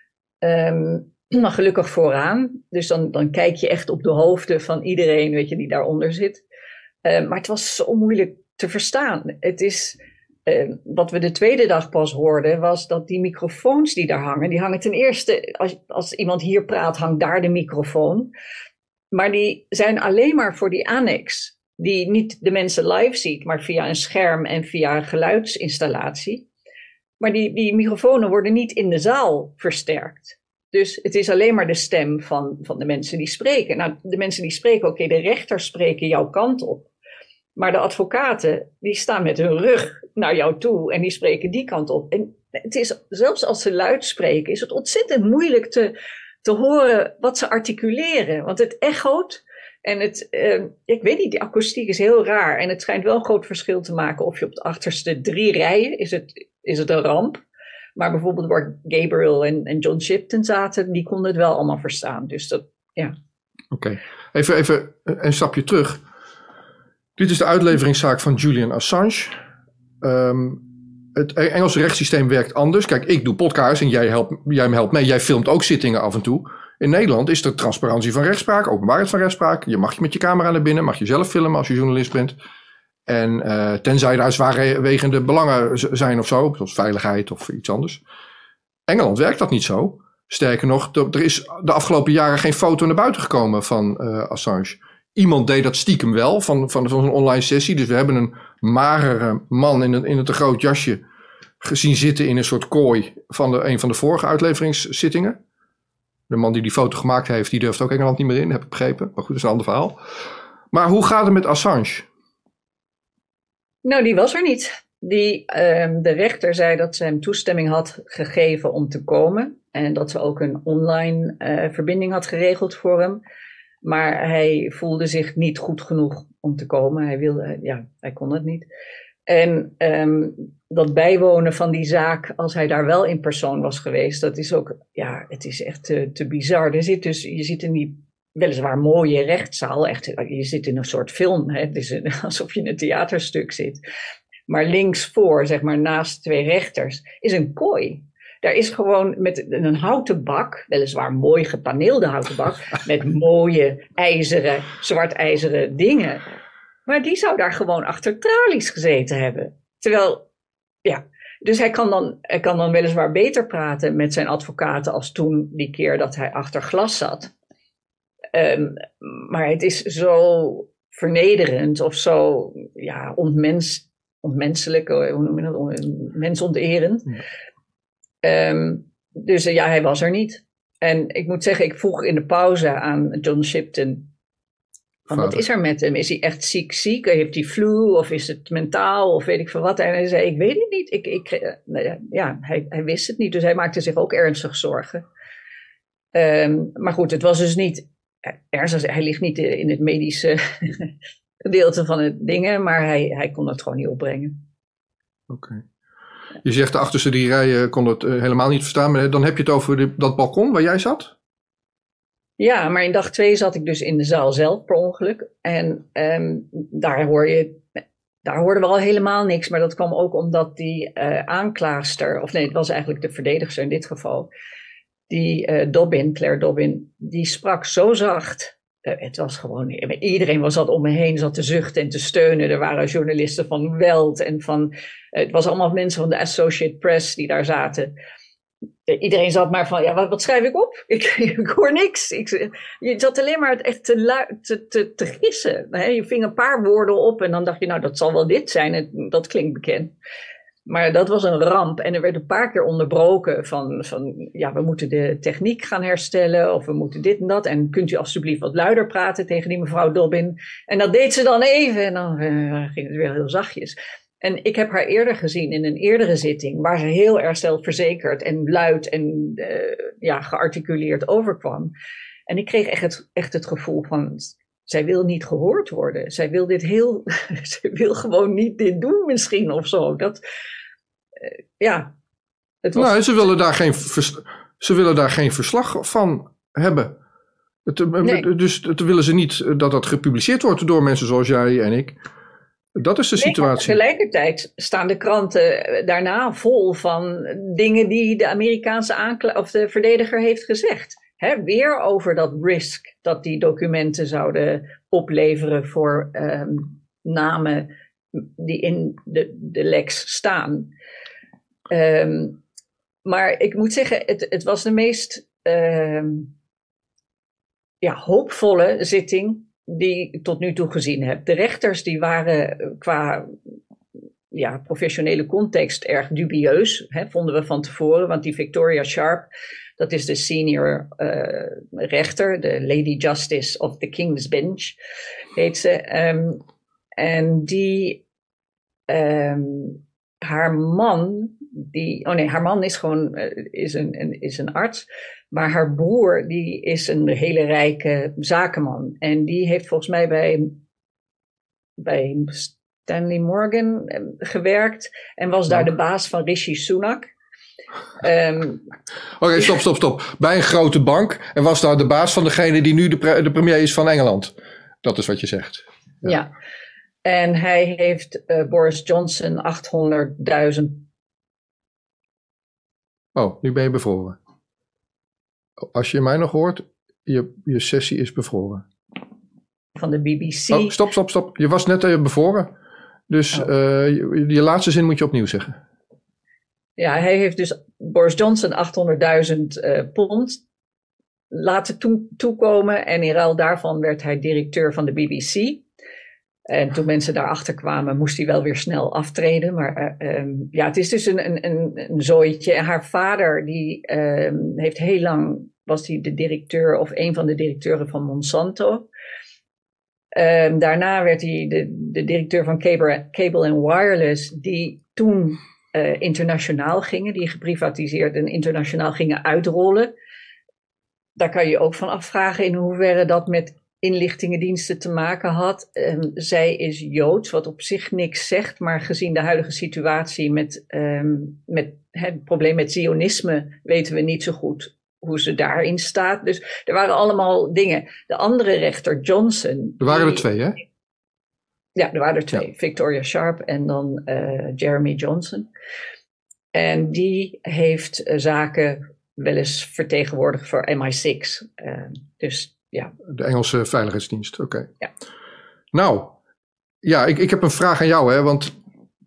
um, maar gelukkig vooraan. Dus dan, dan kijk je echt op de hoofden van iedereen, weet je, die daaronder zit. Uh, maar het was zo moeilijk te verstaan. Het is, uh, wat we de tweede dag pas hoorden, was dat die microfoons die daar hangen, die hangen ten eerste, als, als iemand hier praat, hangt daar de microfoon. Maar die zijn alleen maar voor die annex, die niet de mensen live ziet, maar via een scherm en via een geluidsinstallatie. Maar die, die microfoons worden niet in de zaal versterkt. Dus het is alleen maar de stem van, van de mensen die spreken. Nou, de mensen die spreken, oké, okay, de rechters spreken jouw kant op. Maar de advocaten, die staan met hun rug naar jou toe en die spreken die kant op. En het is, zelfs als ze luid spreken, is het ontzettend moeilijk te, te horen wat ze articuleren. Want het echoot en het, uh, ik weet niet, die akoestiek is heel raar. En het schijnt wel een groot verschil te maken of je op de achterste drie rijen, is het, is het een ramp. Maar bijvoorbeeld waar Gabriel en, en John Shipton zaten, die konden het wel allemaal verstaan. Dus dat, ja. Oké, okay. even, even een stapje terug. Dit is de uitleveringszaak van Julian Assange. Um, het Engelse rechtssysteem werkt anders. Kijk, ik doe podcasts en jij, helpt, jij me helpt mee. Jij filmt ook zittingen af en toe. In Nederland is er transparantie van rechtspraak, openbaarheid van rechtspraak. Je mag met je camera naar binnen, mag je zelf filmen als je journalist bent. En uh, tenzij daar zwaarwegende belangen zijn of zo, zoals veiligheid of iets anders. Engeland werkt dat niet zo. Sterker nog, er is de afgelopen jaren geen foto naar buiten gekomen van uh, Assange. Iemand deed dat stiekem wel, van, van, van een online sessie. Dus we hebben een magere man in een, in een te groot jasje gezien zitten in een soort kooi van de, een van de vorige uitleveringszittingen. De man die die foto gemaakt heeft, die durft ook Engeland niet meer in, heb ik begrepen. Maar goed, dat is een ander verhaal. Maar hoe gaat het met Assange? Nou, die was er niet. Die, uh, de rechter zei dat ze hem toestemming had gegeven om te komen. En dat ze ook een online uh, verbinding had geregeld voor hem. Maar hij voelde zich niet goed genoeg om te komen. Hij wilde, ja, hij kon het niet. En um, dat bijwonen van die zaak, als hij daar wel in persoon was geweest, dat is ook, ja, het is echt te, te bizar. Er zit dus, je zit in die weliswaar mooie rechtszaal, echt, je zit in een soort film, hè? Het is een, alsof je in een theaterstuk zit. Maar links voor, zeg maar naast twee rechters, is een kooi. Daar is gewoon met een houten bak, weliswaar mooi gepaneelde houten bak, met mooie ijzeren, zwart ijzeren dingen. Maar die zou daar gewoon achter tralies gezeten hebben. Terwijl, ja, dus hij kan dan, hij kan dan weliswaar beter praten met zijn advocaten als toen die keer dat hij achter glas zat. Um, maar het is zo vernederend of zo, ja, onmens, onmenselijk, hoe noem je dat, mensonterend. Ja. Um, dus uh, ja, hij was er niet. En ik moet zeggen, ik vroeg in de pauze aan John Shipton, van, wat is er met hem? Is hij echt ziek ziek? Heeft hij flu of is het mentaal of weet ik veel wat? En hij zei, ik weet het niet. Ik, ik, ja, hij, hij wist het niet, dus hij maakte zich ook ernstig zorgen. Um, maar goed, het was dus niet ernstig. Hij ligt niet in het medische gedeelte van het dingen, maar hij, hij kon het gewoon niet opbrengen. Oké. Okay. Je zegt de achterste drie rijen kon het uh, helemaal niet verstaan, maar dan heb je het over de, dat balkon waar jij zat? Ja, maar in dag twee zat ik dus in de zaal zelf per ongeluk. En um, daar hoor je, daar hoorden we al helemaal niks. Maar dat kwam ook omdat die uh, aanklaagster, of nee, het was eigenlijk de verdedigster in dit geval. Die uh, Dobbin, Claire Dobbin, die sprak zo zacht. Uh, het was gewoon, iedereen was zat om me heen, zat te zuchten en te steunen. Er waren journalisten van Welt en van, uh, het was allemaal mensen van de Associated Press die daar zaten. Iedereen zat maar van, ja, wat, wat schrijf ik op? Ik, ik hoor niks. Ik, je zat alleen maar echt te, te, te, te gissen. Hè? Je ving een paar woorden op en dan dacht je, nou, dat zal wel dit zijn. Het, dat klinkt bekend. Maar dat was een ramp. En er werd een paar keer onderbroken van, van, ja, we moeten de techniek gaan herstellen. Of we moeten dit en dat. En kunt u alsjeblieft wat luider praten tegen die mevrouw Dobbin? En dat deed ze dan even. En dan uh, ging het weer heel zachtjes. En ik heb haar eerder gezien in een eerdere zitting, waar ze heel erg zelfverzekerd en luid en uh, ja, gearticuleerd overkwam. En ik kreeg echt het, echt het gevoel van, zij wil niet gehoord worden. Zij wil dit heel, zij wil gewoon niet dit doen misschien of zo. Dat, uh, ja. Het was... Nou, ze willen daar geen, vers, ze willen daar geen verslag van hebben. Het, nee. Dus het willen ze niet dat dat gepubliceerd wordt door mensen zoals jij en ik. Dat is de situatie. Nee, tegelijkertijd staan de kranten daarna vol van dingen die de Amerikaanse aankla- of de verdediger heeft gezegd. He, weer over dat risk dat die documenten zouden opleveren voor um, namen die in de, de lex staan. Um, maar ik moet zeggen, het, het was de meest um, ja, hoopvolle zitting die ik tot nu toe gezien heb. De rechters die waren qua ja, professionele context erg dubieus, hè, vonden we van tevoren. Want die Victoria Sharp, dat is de senior uh, rechter, de Lady Justice of the King's Bench, heet ze. Um, en die, um, haar man, die, oh nee, haar man is gewoon uh, is een, een, is een arts. Maar haar broer, die is een hele rijke zakenman. En die heeft volgens mij bij, bij Stanley Morgan gewerkt. En was daar de baas van Rishi Sunak. Um, Oké, okay, stop, stop, stop. Bij een grote bank. En was daar de baas van degene die nu de, pre- de premier is van Engeland. Dat is wat je zegt. Ja. ja. En hij heeft uh, Boris Johnson achthonderdduizend... Oh, nu ben je bevroren. Als je mij nog hoort, je, je sessie is bevroren. Van de B B C. Oh, stop, stop, stop. Je was net uh, bevroren. Dus oh. uh, je, je laatste zin moet je opnieuw zeggen. Ja, hij heeft dus Boris Johnson achthonderdduizend uh, pond laten to- toekomen. En in ruil daarvan werd hij directeur van de B B C. En toen mensen daarachter kwamen, moest hij wel weer snel aftreden. Maar uh, um, ja, het is dus een, een, een, een zooitje. En haar vader, die um, heeft heel lang, was hij de directeur of een van de directeuren van Monsanto. Um, daarna werd hij de, de directeur van Cable, Cable and Wireless, die toen uh, internationaal gingen, die geprivatiseerd en internationaal gingen uitrollen. Daar kan je ook van afvragen in hoeverre dat met inlichtingendiensten te maken had. Um, zij is Joods, wat op zich niks zegt, maar gezien de huidige situatie met, um, met het probleem met Zionisme weten we niet zo goed hoe ze daarin staat. Dus er waren allemaal dingen. De andere rechter, Johnson. Er waren die, er twee, hè? Ja, er waren er twee. Ja. Victoria Sharp en dan uh, Jeremy Johnson. En die heeft uh, zaken wel eens vertegenwoordigd voor M I zes. Uh, dus ja. De Engelse Veiligheidsdienst, oké. Okay. Ja. Nou, ja, ik, ik heb een vraag aan jou, hè, want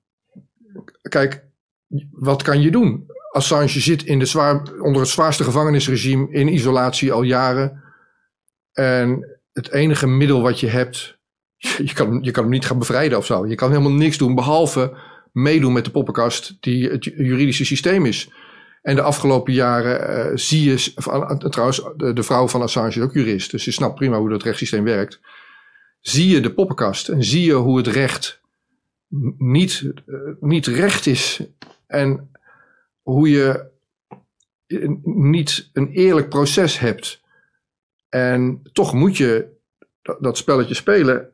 kijk, wat kan je doen? Assange zit in de zwaar, onder het zwaarste gevangenisregime in isolatie al jaren. En het enige middel wat je hebt, je kan, je kan hem niet gaan bevrijden of zo. Je kan helemaal niks doen, behalve meedoen met de poppenkast die het juridische systeem is. En de afgelopen jaren uh, zie je, uh, trouwens, de, de vrouw van Assange is ook jurist, dus je snapt prima hoe dat rechtssysteem werkt. Zie je de poppenkast en zie je hoe het recht niet, uh, niet recht is. En hoe je niet een eerlijk proces hebt. En toch moet je dat, dat spelletje spelen.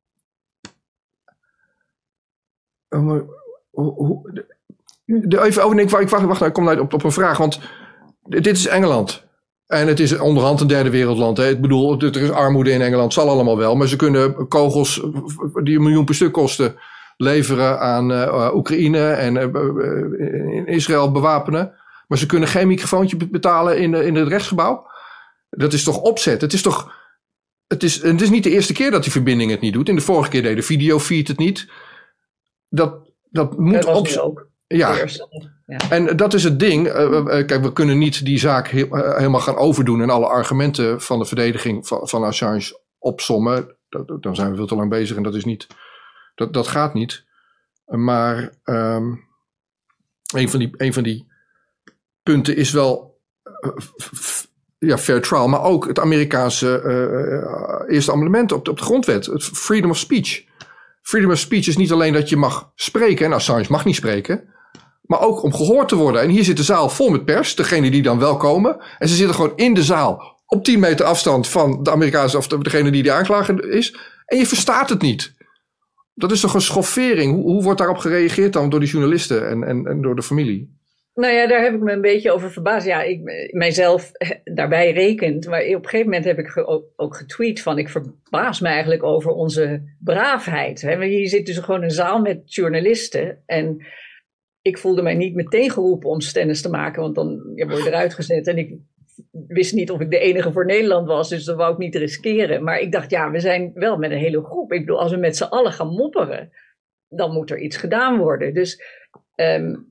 Uh, hoe, hoe, de, Even over, ik wacht, wacht, ik kom op, op een vraag, want dit is Engeland. En het is onderhand een derde wereldland. Hè. Ik bedoel, er is armoede in Engeland, zal allemaal wel. Maar ze kunnen kogels die een miljoen per stuk kosten leveren aan uh, Oekraïne en uh, in Israël bewapenen. Maar ze kunnen geen microfoontje betalen in, in het rechtsgebouw. Dat is toch opzet? Het is toch... Het is, het is niet de eerste keer dat die verbinding het niet doet. In de vorige keer deed de videofeed het niet. Dat, dat moet dat was op... nu ook. Ja. ja, en dat is het ding. Uh, uh, kijk, we kunnen niet die zaak he- uh, helemaal gaan overdoen en alle argumenten van de verdediging van, van Assange opsommen. Dat, dan zijn we veel te lang bezig en dat is niet, dat, dat gaat niet. Maar um, een, van die, een van die punten is wel uh, f- ja, fair trial, maar ook het Amerikaanse uh, eerste amendement op de, op de grondwet, het freedom of speech. Freedom of speech is niet alleen dat je mag spreken, en Assange mag niet spreken, maar ook om gehoord te worden. En hier zit de zaal vol met pers, degene die dan wel komen. En ze zitten gewoon in de zaal, op tien meter afstand van de Amerikaanse, of degene die de aanklager is. En je verstaat het niet. Dat is toch een schoffering? Hoe, hoe wordt daarop gereageerd dan door die journalisten en, en, en door de familie? Nou ja, daar heb ik me een beetje over verbaasd. Ja, ik mijzelf daarbij rekent. Maar op een gegeven moment heb ik ge, ook, ook getweet van... ik verbaas me eigenlijk over onze braafheid. Hè? Want hier zit dus gewoon een zaal met journalisten. En ik voelde mij niet meteen geroepen om stennis te maken. Want dan ja, word je eruit gezet. En ik wist niet of ik de enige voor Nederland was. Dus dat wou ik niet riskeren. Maar ik dacht, ja, we zijn wel met een hele groep. Ik bedoel, als we met z'n allen gaan mopperen... dan moet er iets gedaan worden. Dus... Um,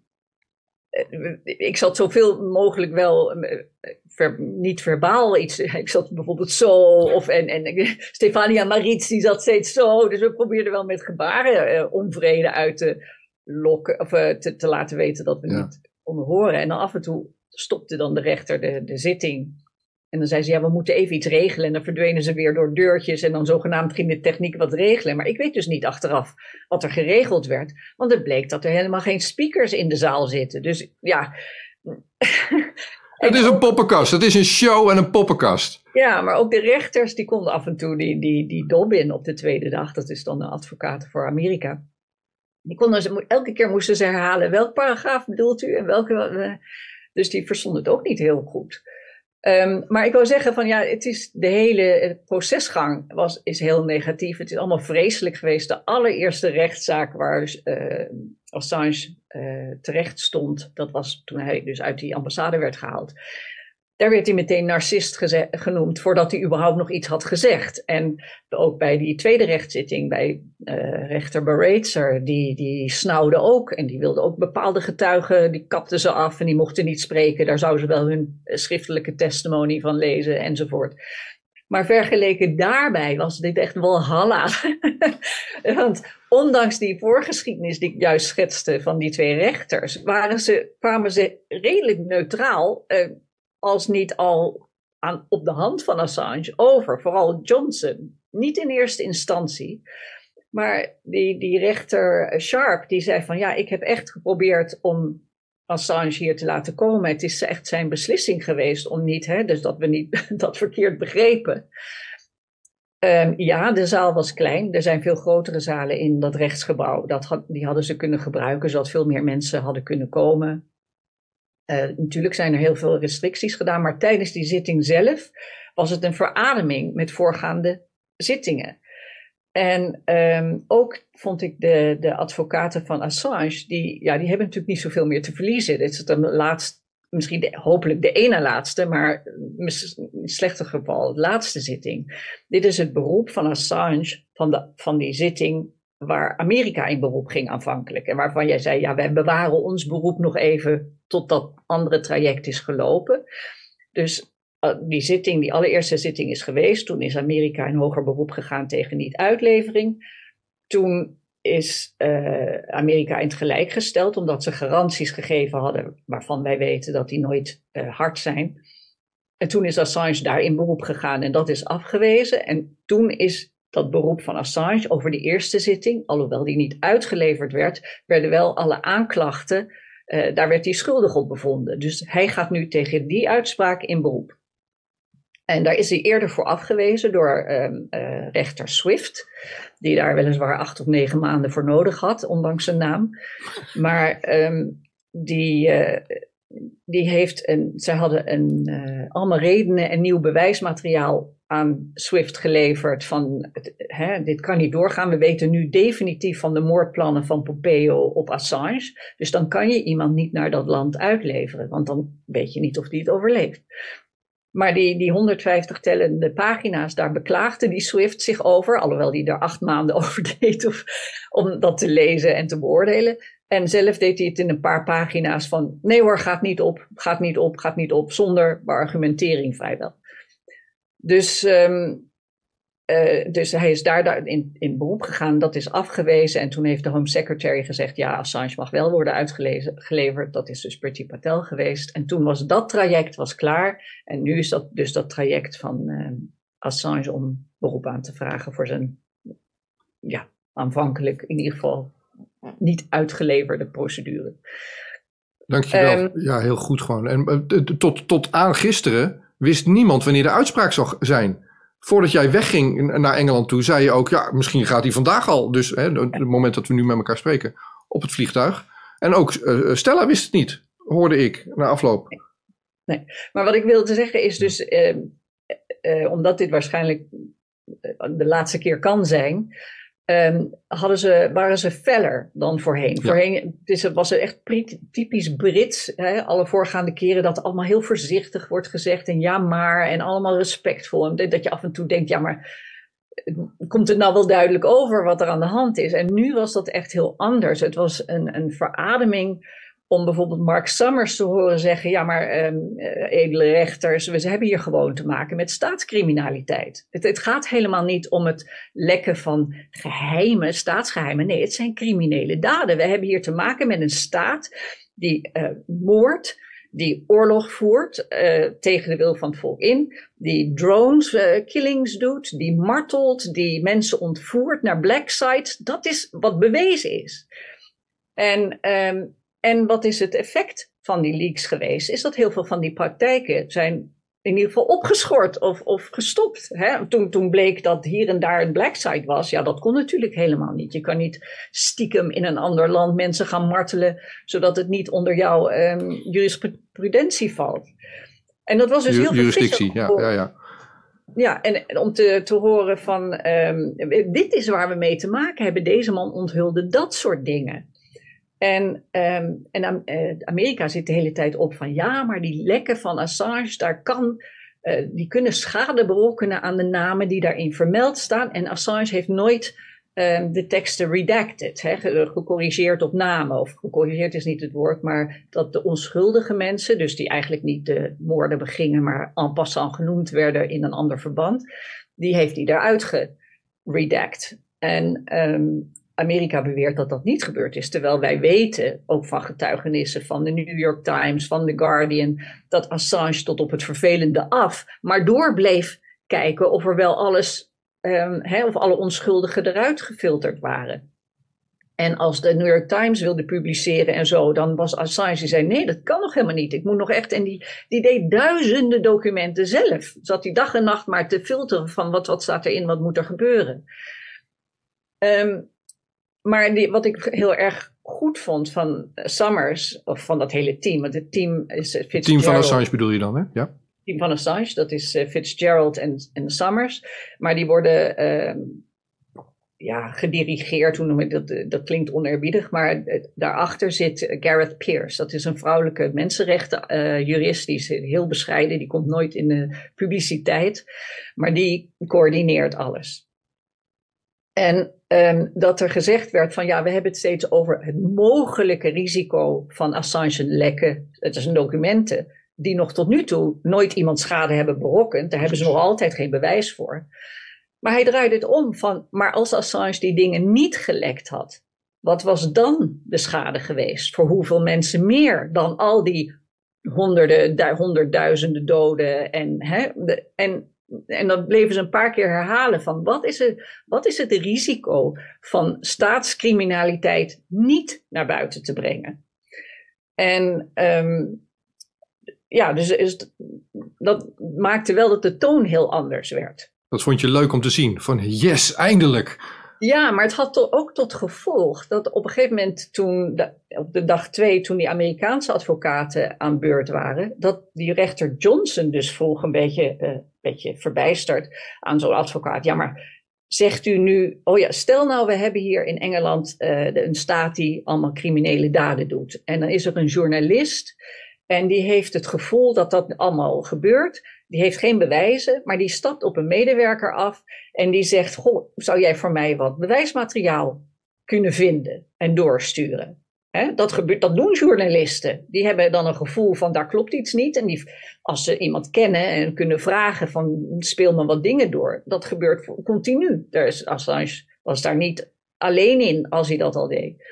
ik zat zoveel mogelijk wel ver, niet verbaal iets. Ik zat bijvoorbeeld zo. Of, en, en Stefania Maritz die zat steeds zo. Dus we probeerden wel met gebaren uh, onvrede uit te lokken. Of uh, te, te laten weten dat we ja. niet konden horen. En dan af en toe stopte dan de rechter de, de zitting. En dan zei ze, ja, we moeten even iets regelen. En dan verdwenen ze weer door deurtjes. En dan zogenaamd ging de techniek wat regelen. Maar ik weet dus niet achteraf wat er geregeld werd. Want het bleek dat er helemaal geen speakers in de zaal zitten. Dus ja. Het is een poppenkast. Het is een show en een poppenkast. Ja, maar ook de rechters die konden af en toe die, die, die Dobbin op de tweede dag. Dat is dan de advocaat voor Amerika. Die konden ze, elke keer moesten ze herhalen. Welk paragraaf bedoelt u? En welke, dus die verstonden het ook niet heel goed. Um, maar ik wil zeggen van ja, het is de hele procesgang was, is heel negatief. Het is allemaal vreselijk geweest. De allereerste rechtszaak waar uh, Assange uh, terecht stond, dat was toen hij dus uit die ambassade werd gehaald. Daar werd hij meteen narcist geze- genoemd voordat hij überhaupt nog iets had gezegd. En ook bij die tweede rechtszitting bij uh, rechter Baraitser, die, die snauwde ook. En die wilde ook bepaalde getuigen, die kapten ze af en die mochten niet spreken. Daar zouden ze wel hun schriftelijke testimony van lezen enzovoort. Maar vergeleken daarbij was dit echt walhalla. Want ondanks die voorgeschiedenis die ik juist schetste van die twee rechters, waren ze, kwamen ze redelijk neutraal, uh, als niet al aan, op de hand van Assange over. Vooral Johnson. Niet in eerste instantie. Maar die, die rechter Sharp, die zei van ja, ik heb echt geprobeerd om Assange hier te laten komen. Het is echt zijn beslissing geweest om niet, hè, dus dat we niet dat verkeerd begrepen. Um, ja, de zaal was klein. Er zijn veel grotere zalen in dat rechtsgebouw. Dat had, die hadden ze kunnen gebruiken, zodat veel meer mensen hadden kunnen komen. Uh, natuurlijk zijn er heel veel restricties gedaan, maar tijdens die zitting zelf was het een verademing met voorgaande zittingen. En um, ook vond ik de, de advocaten van Assange, die, ja, die hebben natuurlijk niet zoveel meer te verliezen. Dit is de laatste, misschien de, hopelijk de ene laatste, maar in slechter geval de laatste zitting. Dit is het beroep van Assange van, de, van die zitting waar Amerika in beroep ging aanvankelijk. En waarvan jij zei, ja, wij bewaren ons beroep nog even tot dat andere traject is gelopen. Dus uh, die zitting, die allereerste zitting is geweest. Toen is Amerika in hoger beroep gegaan tegen niet-uitlevering. Toen is uh, Amerika in het gelijk gesteld, omdat ze garanties gegeven hadden, waarvan wij weten dat die nooit uh, hard zijn. En toen is Assange daar in beroep gegaan en dat is afgewezen. En toen is dat beroep van Assange over die eerste zitting, alhoewel die niet uitgeleverd werd, werden wel alle aanklachten, uh, daar werd hij schuldig op bevonden. Dus hij gaat nu tegen die uitspraak in beroep. En daar is hij eerder voor afgewezen door um, uh, rechter Swift, die daar weliswaar acht of negen maanden voor nodig had, ondanks zijn naam. Maar um, die, uh, die heeft een, zij hadden een, uh, allemaal redenen en nieuw bewijsmateriaal aan SWIFT geleverd van, hè, dit kan niet doorgaan. We weten nu definitief van de moordplannen van Pompeo op Assange. Dus dan kan je iemand niet naar dat land uitleveren, want dan weet je niet of die het overleeft. Maar die, die honderdvijftig tellende pagina's, daar beklaagde die SWIFT zich over, alhoewel die er acht maanden over deed of, om dat te lezen en te beoordelen. En zelf deed hij het in een paar pagina's van, nee hoor, gaat niet op, gaat niet op, gaat niet op, zonder argumentering vrijwel. Dus, um, uh, dus hij is daar, daar in, in beroep gegaan, dat is afgewezen. En toen heeft de Home Secretary gezegd, ja, Assange mag wel worden uitgeleverd. Dat is dus Priti Patel geweest. En toen was dat traject was klaar. En nu is dat dus dat traject van uh, Assange om beroep aan te vragen voor zijn, ja, aanvankelijk in ieder geval niet uitgeleverde procedure. Dankjewel. Um, ja, heel goed gewoon. En uh, tot, tot aan gisteren wist niemand wanneer de uitspraak zou zijn. Voordat jij wegging naar Engeland toe, zei je ook, ja, misschien gaat hij vandaag al. Dus hè, het moment dat we nu met elkaar spreken, op het vliegtuig. En ook uh, Stella wist het niet, hoorde ik na afloop. Nee, nee. Maar wat ik wilde zeggen is dus, uh, uh, omdat dit waarschijnlijk de laatste keer kan zijn, Um, hadden ze, waren ze feller dan voorheen. Ja. Voorheen het was het echt typisch Brits. Hè? Alle voorgaande keren dat het allemaal heel voorzichtig wordt gezegd. En ja maar, en allemaal respectvol. En dat je af en toe denkt, ja maar, komt het nou wel duidelijk over wat er aan de hand is? En nu was dat echt heel anders. Het was een, een verademing om bijvoorbeeld Mark Summers te horen zeggen, ja maar um, edele rechters, we hebben hier gewoon te maken met staatscriminaliteit. Het, het gaat helemaal niet om het lekken van geheime, staatsgeheimen. Nee, het zijn criminele daden. We hebben hier te maken met een staat die uh, moordt, die oorlog voert uh, tegen de wil van het volk in, die drones uh, killings doet, die martelt, die mensen ontvoert naar black sites. Dat is wat bewezen is. En um, En wat is het effect van die leaks geweest? Is dat heel veel van die praktijken zijn in ieder geval opgeschort of, of gestopt. Hè? Toen, toen bleek dat hier en daar een black site was. Ja, dat kon natuurlijk helemaal niet. Je kan niet stiekem in een ander land mensen gaan martelen, zodat het niet onder jouw um, jurisprudentie valt. En dat was dus heel Jurisdictie, ja, ja, ja. Ja, en, en om te, te horen van, um, dit is waar we mee te maken hebben. Deze man onthulde dat soort dingen. En, um, en uh, Amerika zit de hele tijd op van ja, maar die lekken van Assange, daar kan, uh, die kunnen schade berokkenen aan de namen die daarin vermeld staan. En Assange heeft nooit um, de teksten redacted, hè, gecorrigeerd op namen. Of gecorrigeerd is niet het woord, maar dat de onschuldige mensen, dus die eigenlijk niet de moorden begingen, maar en passant genoemd werden in een ander verband, die heeft hij daaruit geredact. En um, Amerika beweert dat dat niet gebeurd is, terwijl wij weten, ook van getuigenissen van de New York Times, van The Guardian, dat Assange tot op het vervelende af, maar door bleef kijken of er wel alles, um, hè, of alle onschuldigen eruit gefilterd waren. En als de New York Times wilde publiceren en zo, dan was Assange, die zei nee, dat kan nog helemaal niet. Ik moet nog echt, en die, die deed duizenden documenten zelf. Zat die dag en nacht maar te filteren van wat, wat staat erin, wat moet er gebeuren. Um, Maar die, wat ik heel erg goed vond van Summers, of van dat hele team, want het team is Fitzgerald. Team van Assange bedoel je dan, hè? Ja. Team van Assange, dat is uh, Fitzgerald en, en Summers. Maar die worden uh, ja, gedirigeerd, hoe noem ik dat, dat klinkt oneerbiedig, maar uh, daarachter zit uh, Gareth Pierce. Dat is een vrouwelijke mensenrechten uh, jurist, die is heel bescheiden, die komt nooit in de publiciteit, maar die coördineert alles. En um, dat er gezegd werd van ja, we hebben het steeds over het mogelijke risico van Assange lekken. Het zijn documenten die nog tot nu toe nooit iemand schade hebben berokkend. Daar hebben ze nog altijd geen bewijs voor. Maar hij draaide het om van, maar als Assange die dingen niet gelekt had, wat was dan de schade geweest? Voor hoeveel mensen meer dan al die honderden, du- honderdduizenden doden en, hè, de, en En dat bleven ze een paar keer herhalen van wat is het, wat is het risico van staatscriminaliteit niet naar buiten te brengen. En um, ja, dus is, dat maakte wel dat de toon heel anders werd. Dat vond je leuk om te zien, van yes, eindelijk. Ja, maar het had to- ook tot gevolg dat op een gegeven moment toen, de, op de dag twee, toen die Amerikaanse advocaten aan beurt waren, dat die rechter Johnson dus vroeg een beetje, uh, beetje verbijsterd aan zo'n advocaat. Ja, maar zegt u nu, oh ja, stel nou we hebben hier in Engeland uh, de, een staat die allemaal criminele daden doet. En dan is er een journalist en die heeft het gevoel dat dat allemaal gebeurt. Die heeft geen bewijzen, maar die stapt op een medewerker af en die zegt, goh, zou jij voor mij wat bewijsmateriaal kunnen vinden en doorsturen? Hè, dat gebeurt, dat doen journalisten. Die hebben dan een gevoel van, daar klopt iets niet. En die, als ze iemand kennen en kunnen vragen van, speel me wat dingen door. Dat gebeurt continu. Er is, Assange was daar niet alleen in als hij dat al deed.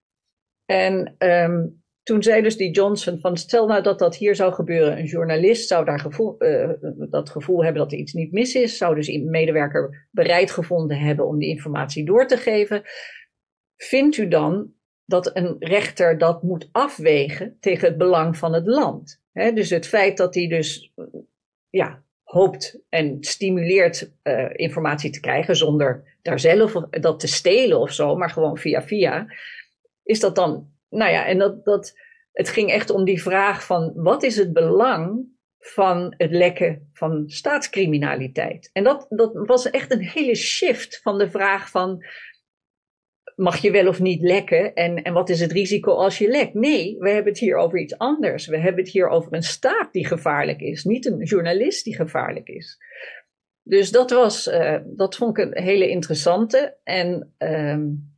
En um, toen zei dus die Johnson van, stel nou dat dat hier zou gebeuren. Een journalist zou daar gevoel, uh, dat gevoel hebben dat er iets niet mis is. Zou dus een medewerker bereid gevonden hebben om die informatie door te geven. Vindt u dan dat een rechter dat moet afwegen tegen het belang van het land? He, dus het feit dat hij dus ja, hoopt en stimuleert uh, informatie te krijgen zonder daar zelf dat te stelen of zo, maar gewoon via via. Is dat dan, nou ja, en dat, dat, het ging echt om die vraag van wat is het belang van het lekken van staatscriminaliteit? En dat, dat was echt een hele shift van de vraag van, mag je wel of niet lekken? En, en wat is het risico als je lekt? Nee, we hebben het hier over iets anders. We hebben het hier over een staat die gevaarlijk is. Niet een journalist die gevaarlijk is. Dus dat was, uh, dat vond ik een hele interessante. En um,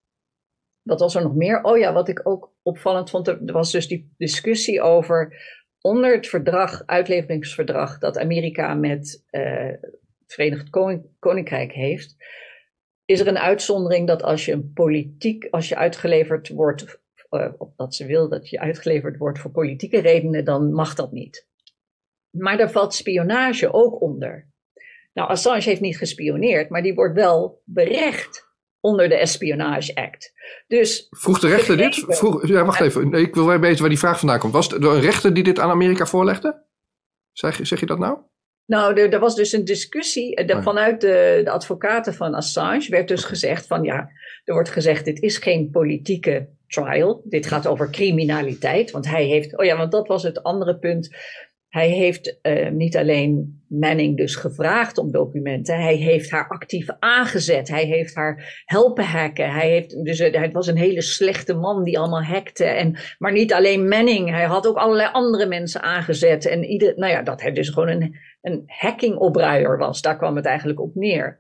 wat was er nog meer? Oh ja, wat ik ook opvallend vond, er was dus die discussie over onder het verdrag, uitleveringsverdrag dat Amerika met uh, het Verenigd Koninkrijk heeft, is er een uitzondering dat als je een politiek, als je uitgeleverd wordt, uh, dat ze wil dat je uitgeleverd wordt voor politieke redenen, dan mag dat niet. Maar daar valt spionage ook onder. Nou, Assange heeft niet gespioneerd, maar die wordt wel berecht onder de Espionage Act. Dus vroeg de rechter dit? Vroeg, ja, wacht even, ik wil wel weten waar die vraag vandaan komt. Was het een rechter die dit aan Amerika voorlegde? Zeg, zeg je dat nou? Nou, er, er was dus een discussie de, vanuit de, de advocaten van Assange werd dus gezegd van ja, er wordt gezegd dit is geen politieke trial, dit gaat over criminaliteit, want hij heeft, oh ja, want dat was het andere punt, hij heeft uh, niet alleen Manning dus gevraagd om documenten, hij heeft haar actief aangezet, hij heeft haar helpen hacken, hij heeft, dus uh, hij was een hele slechte man die allemaal hackte, en, maar niet alleen Manning, hij had ook allerlei andere mensen aangezet en ieder, nou ja, dat hij dus gewoon een, een hacking-opruier was, daar kwam het eigenlijk op neer.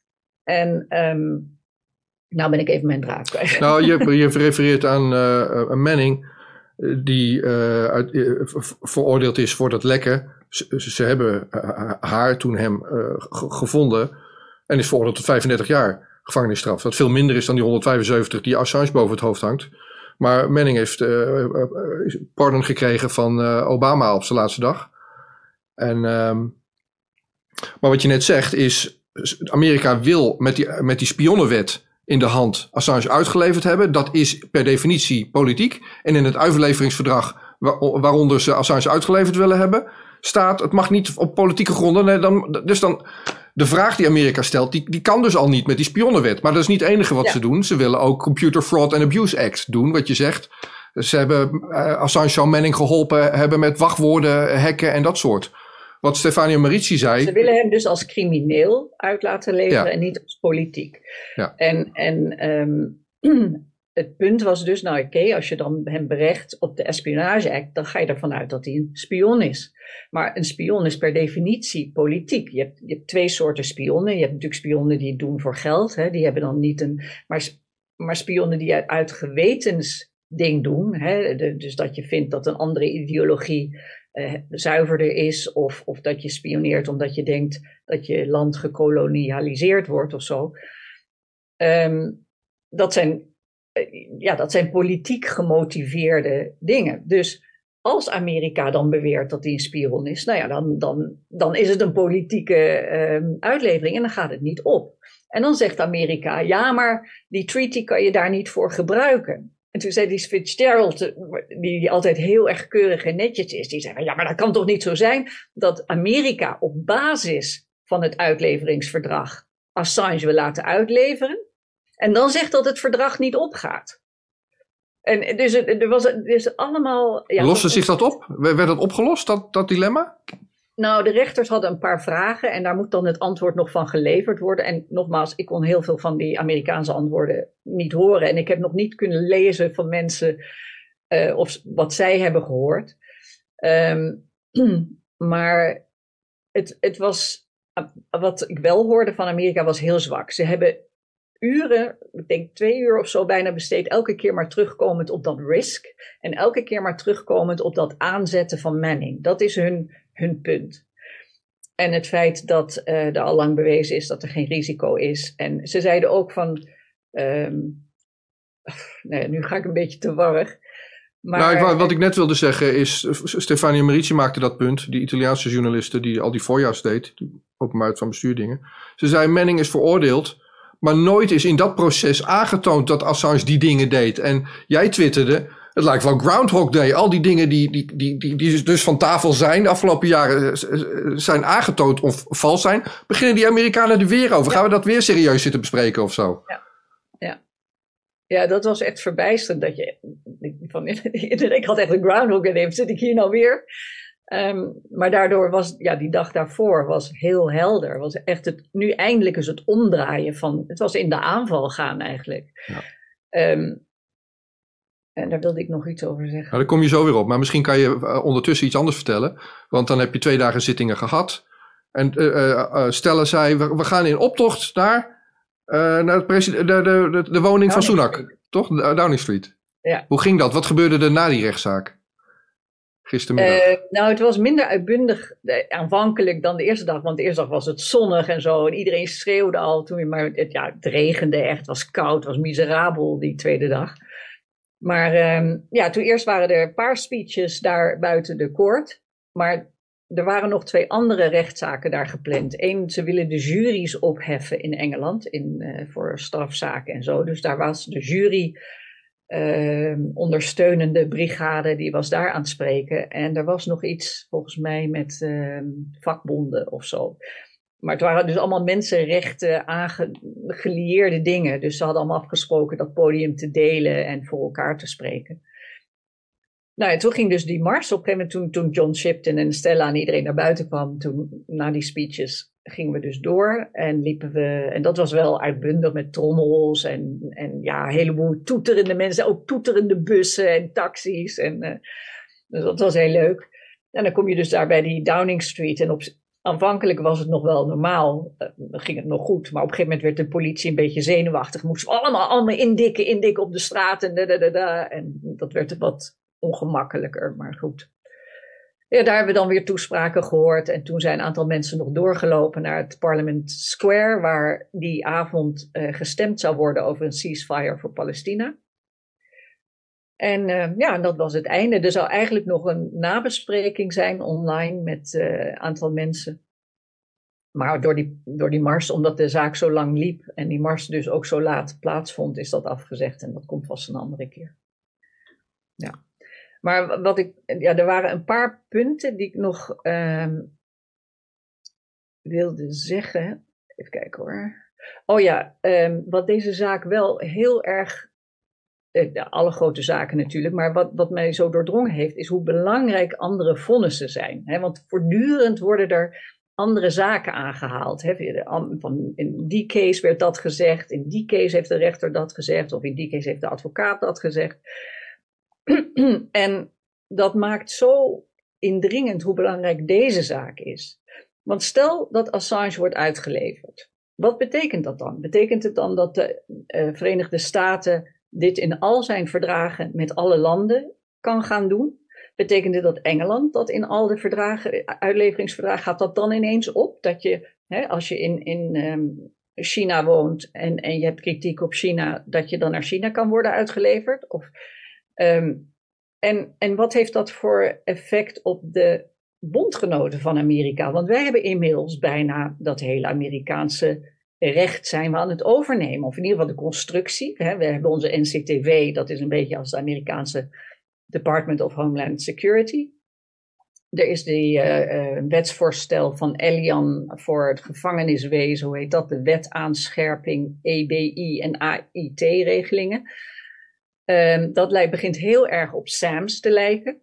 En um, nou ben ik even mijn draad kwijt. Nou, je, je refereert aan uh, Manning, die uh, uit, uh, veroordeeld is voor dat lekken. Ze, ze hebben uh, haar toen hem uh, g- gevonden en is veroordeeld tot vijfendertig jaar gevangenisstraf. Dat veel minder is dan die honderdvijfenzeventig die Assange boven het hoofd hangt. Maar Manning heeft uh, uh, pardon gekregen van uh, Obama op zijn laatste dag. En, um, maar wat je net zegt is, Amerika wil met die, met die spionnenwet in de hand Assange uitgeleverd hebben. Dat is per definitie politiek. En in het uitleveringsverdrag waar, waaronder ze Assange uitgeleverd willen hebben, staat het mag niet op politieke gronden. Nee, dan, dus dan de vraag die Amerika stelt, die, die kan dus al niet met die spionnenwet. Maar dat is niet het enige wat ja. ze doen. Ze willen ook Computer Fraud and Abuse Act doen, wat je zegt. Ze hebben uh, Assange zou Manning geholpen hebben met wachtwoorden hacken en dat soort. Wat Stefania Marizzi zei. Ze willen hem dus als crimineel uit laten leveren ja. en niet als politiek. Ja. En, en um, het punt was dus, nou oké, okay, als je dan hem berecht op de Espionage Act, dan ga je ervan uit dat hij een spion is. Maar een spion is per definitie politiek. Je hebt, je hebt twee soorten spionnen. Je hebt natuurlijk spionnen die het doen voor geld. Hè, die hebben dan niet een. Maar, maar spionnen die uit, uit gewetensding doen. Hè, de, dus dat je vindt dat een andere ideologie Uh, zuiverder is, of, of dat je spioneert omdat je denkt dat je land gekolonialiseerd wordt of zo. Um, dat zijn, uh, ja, dat zijn politiek gemotiveerde dingen. Dus als Amerika dan beweert dat hij een spion is, nou ja, dan, dan, dan is het een politieke um, uitlevering en dan gaat het niet op. En dan zegt Amerika, ja, maar die treaty kan je daar niet voor gebruiken. En toen zei die Fitzgerald, die, die altijd heel erg keurig en netjes is, die zei, ja, maar dat kan toch niet zo zijn dat Amerika op basis van het uitleveringsverdrag Assange wil laten uitleveren. En dan zegt dat het verdrag niet opgaat. En dus er was dus allemaal... Ja, Loste zich dat op? Werd dat opgelost, dat, dat dilemma? Nou, de rechters hadden een paar vragen en daar moet dan het antwoord nog van geleverd worden. En nogmaals, ik kon heel veel van die Amerikaanse antwoorden niet horen. En ik heb nog niet kunnen lezen van mensen uh, of wat zij hebben gehoord. Um, maar het, het was, wat ik wel hoorde van Amerika was heel zwak. Ze hebben uren, ik denk twee uur of zo bijna besteed, elke keer maar terugkomend op dat risk. En elke keer maar terugkomend op dat aanzetten van Manning. Dat is hun, hun punt. En het feit dat uh, er al lang bewezen is dat er geen risico is. En ze zeiden ook van, um, nee, nu ga ik een beetje te warrig. Maar, nou, wat ik net wilde zeggen is, Stefania Merici maakte dat punt, die Italiaanse journaliste die al die Foia's deed, die openbaarheid van bestuurdingen. Ze zei, Manning is veroordeeld, maar nooit is in dat proces aangetoond dat Assange die dingen deed. En jij twitterde, het lijkt wel Groundhog Day. Al die dingen die, die, die, die, die dus van tafel zijn de afgelopen jaren zijn aangetoond of vals zijn. Beginnen die Amerikanen er weer over? Ja. Gaan we dat weer serieus zitten bespreken of zo? Ja, ja. Ja, dat was echt verbijsterend. Dat je, van, ik had echt een Groundhog Day. Zit ik hier nou weer? Um, maar daardoor was, ja, die dag daarvoor was heel helder. Was echt het, nu eindelijk is het omdraaien van, het was in de aanval gaan eigenlijk. Ja. Um, en daar wilde ik nog iets over zeggen. Nou, daar kom je zo weer op. Maar misschien kan je uh, ondertussen iets anders vertellen. Want dan heb je twee dagen zittingen gehad. En uh, uh, Stella zei, we, we gaan in optocht naar, uh, naar het president, de, de, de, de woning Downing van Sunak. Street. Toch? Downing Street. Ja. Hoe ging dat? Wat gebeurde er na die rechtszaak? Gistermiddag. Uh, nou, het was minder uitbundig uh, aanvankelijk dan de eerste dag. Want de eerste dag was het zonnig en zo. En iedereen schreeuwde al toen. Maar het, ja, het regende echt. Het was koud. Het was miserabel die tweede dag. Maar um, ja, toen eerst waren er een paar speeches daar buiten de court. Maar er waren nog twee andere rechtszaken daar gepland. Eén, ze willen de juries opheffen in Engeland. In, uh, voor strafzaken en zo. Dus daar was de jury... Uh, ondersteunende brigade, die was daar aan het spreken. En er was nog iets, volgens mij, met uh, vakbonden of zo. Maar het waren dus allemaal mensenrechten aangelieerde dingen. Dus ze hadden allemaal afgesproken dat podium te delen en voor elkaar te spreken. Nou, en toen ging dus die mars. Op een gegeven moment toen, toen John Shipton en Stella en iedereen naar buiten kwam, toen na die speeches gingen we dus door en liepen we, en dat was wel uitbundig met trommels en, en ja, een heleboel toeterende mensen, ook toeterende bussen en taxis. En, uh, dus dat was heel leuk. En dan kom je dus daar bij die Downing Street en op, aanvankelijk was het nog wel normaal, uh, dan ging het nog goed, maar op een gegeven moment werd de politie een beetje zenuwachtig, moesten we allemaal, allemaal indikken, indikken op de straat en da, da, da, da. En dat werd wat ongemakkelijker, maar goed. Ja, daar hebben we dan weer toespraken gehoord. En toen zijn een aantal mensen nog doorgelopen naar het Parliament Square, waar die avond uh, gestemd zou worden over een ceasefire voor Palestina. En uh, ja, dat was het einde. Er zou eigenlijk nog een nabespreking zijn online met een uh, aantal mensen. Maar door die, door die mars, omdat de zaak zo lang liep en die mars dus ook zo laat plaatsvond, is dat afgezegd. En dat komt vast een andere keer. Ja. Maar wat ik, ja, er waren een paar punten die ik nog um, wilde zeggen. Even kijken hoor. Oh ja, um, wat deze zaak wel heel erg, uh, alle grote zaken natuurlijk, maar wat, wat mij zo doordrongen heeft, is hoe belangrijk andere vonnissen zijn. Hè? Want voortdurend worden er andere zaken aangehaald. Hè? Van, in die case werd dat gezegd, in die case heeft de rechter dat gezegd, of in die case heeft de advocaat dat gezegd. En dat maakt zo indringend hoe belangrijk deze zaak is. Want stel dat Assange wordt uitgeleverd. Wat betekent dat dan? Betekent het dan dat de uh, Verenigde Staten dit in al zijn verdragen met alle landen kan gaan doen? Betekent het dat Engeland dat in al de verdragen, uitleveringsverdragen, gaat dat dan ineens op? Dat je, hè, als je in, in um, China woont en, en je hebt kritiek op China, dat je dan naar China kan worden uitgeleverd? Of... Um, en, en wat heeft dat voor effect op de bondgenoten van Amerika? Want wij hebben inmiddels bijna dat hele Amerikaanse recht zijn we aan het overnemen. Of in ieder geval de constructie. Hè. We hebben onze N C T V, dat is een beetje als het Amerikaanse Department of Homeland Security. Er is die uh, uh, wetsvoorstel van Elian voor het gevangeniswezen, hoe heet dat? De wet aanscherping E B I en A I T-regelingen. Um, dat lijkt, begint heel erg op SAMS te lijken.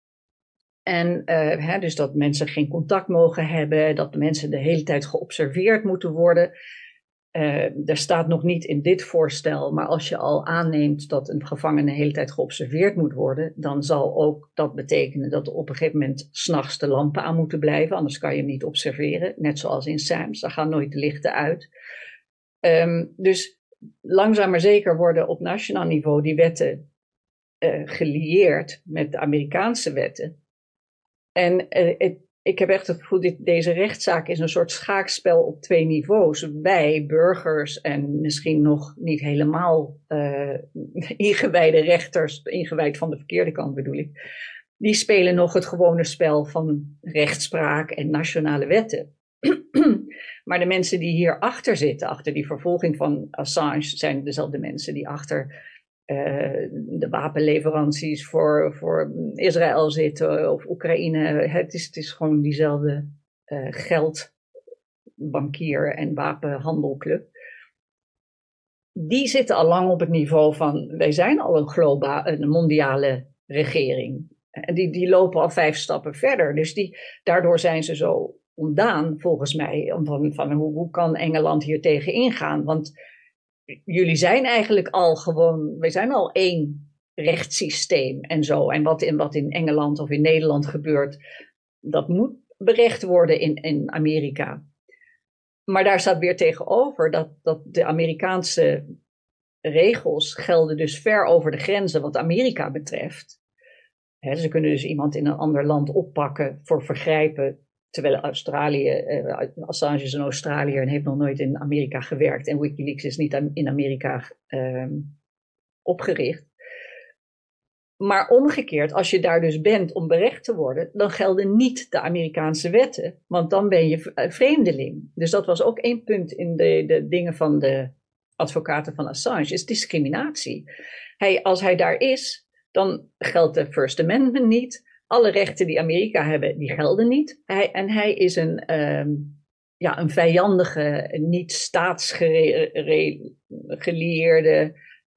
En uh, hè, dus dat mensen geen contact mogen hebben, dat de mensen de hele tijd geobserveerd moeten worden. Uh, er staat nog niet in dit voorstel, maar als je al aanneemt dat een gevangene de hele tijd geobserveerd moet worden, dan zal ook dat betekenen dat er op een gegeven moment 's nachts de lampen aan moeten blijven, anders kan je hem niet observeren, net zoals in SAMS, daar gaan nooit de lichten uit. Um, dus langzaam maar zeker worden op nationaal niveau die wetten uh, gelieerd met de Amerikaanse wetten. En uh, het Ik heb echt het gevoel, dit, deze rechtszaak is een soort schaakspel op twee niveaus. Wij, burgers en misschien nog niet helemaal uh, ingewijde rechters, ingewijd van de verkeerde kant bedoel ik, die spelen nog het gewone spel van rechtspraak en nationale wetten. Maar de mensen die hierachter zitten, achter die vervolging van Assange, zijn dezelfde mensen die achter Uh, de wapenleveranties voor, voor Israël zitten of Oekraïne. Het is, het is gewoon diezelfde uh, geldbankier en wapenhandelclub. Die zitten al lang op het niveau van, wij zijn al een, globa, een mondiale regering. En die, die lopen al vijf stappen verder. Dus die, daardoor zijn ze zo ontdaan, volgens mij, van, van hoe, hoe kan Engeland hier tegen ingaan? Want jullie zijn eigenlijk al gewoon, wij zijn al één rechtssysteem en zo. En wat in, wat in Engeland of in Nederland gebeurt, dat moet berecht worden in, in Amerika. Maar daar staat weer tegenover dat, dat de Amerikaanse regels gelden dus ver over de grenzen wat Amerika betreft. He, ze kunnen dus iemand in een ander land oppakken voor vergrijpen. Terwijl Australië, uh, Assange is een Australiër en heeft nog nooit in Amerika gewerkt. En Wikileaks is niet in Amerika uh, opgericht. Maar omgekeerd, als je daar dus bent om berecht te worden, dan gelden niet de Amerikaanse wetten. Want dan ben je vreemdeling. Dus dat was ook één punt in de, de dingen van de advocaten van Assange, is discriminatie. Hij, als hij daar is, dan geldt de First Amendment niet. Alle rechten die Amerika hebben, die gelden niet. Hij, en hij is een, um, ja, een vijandige, niet staatsgelieerde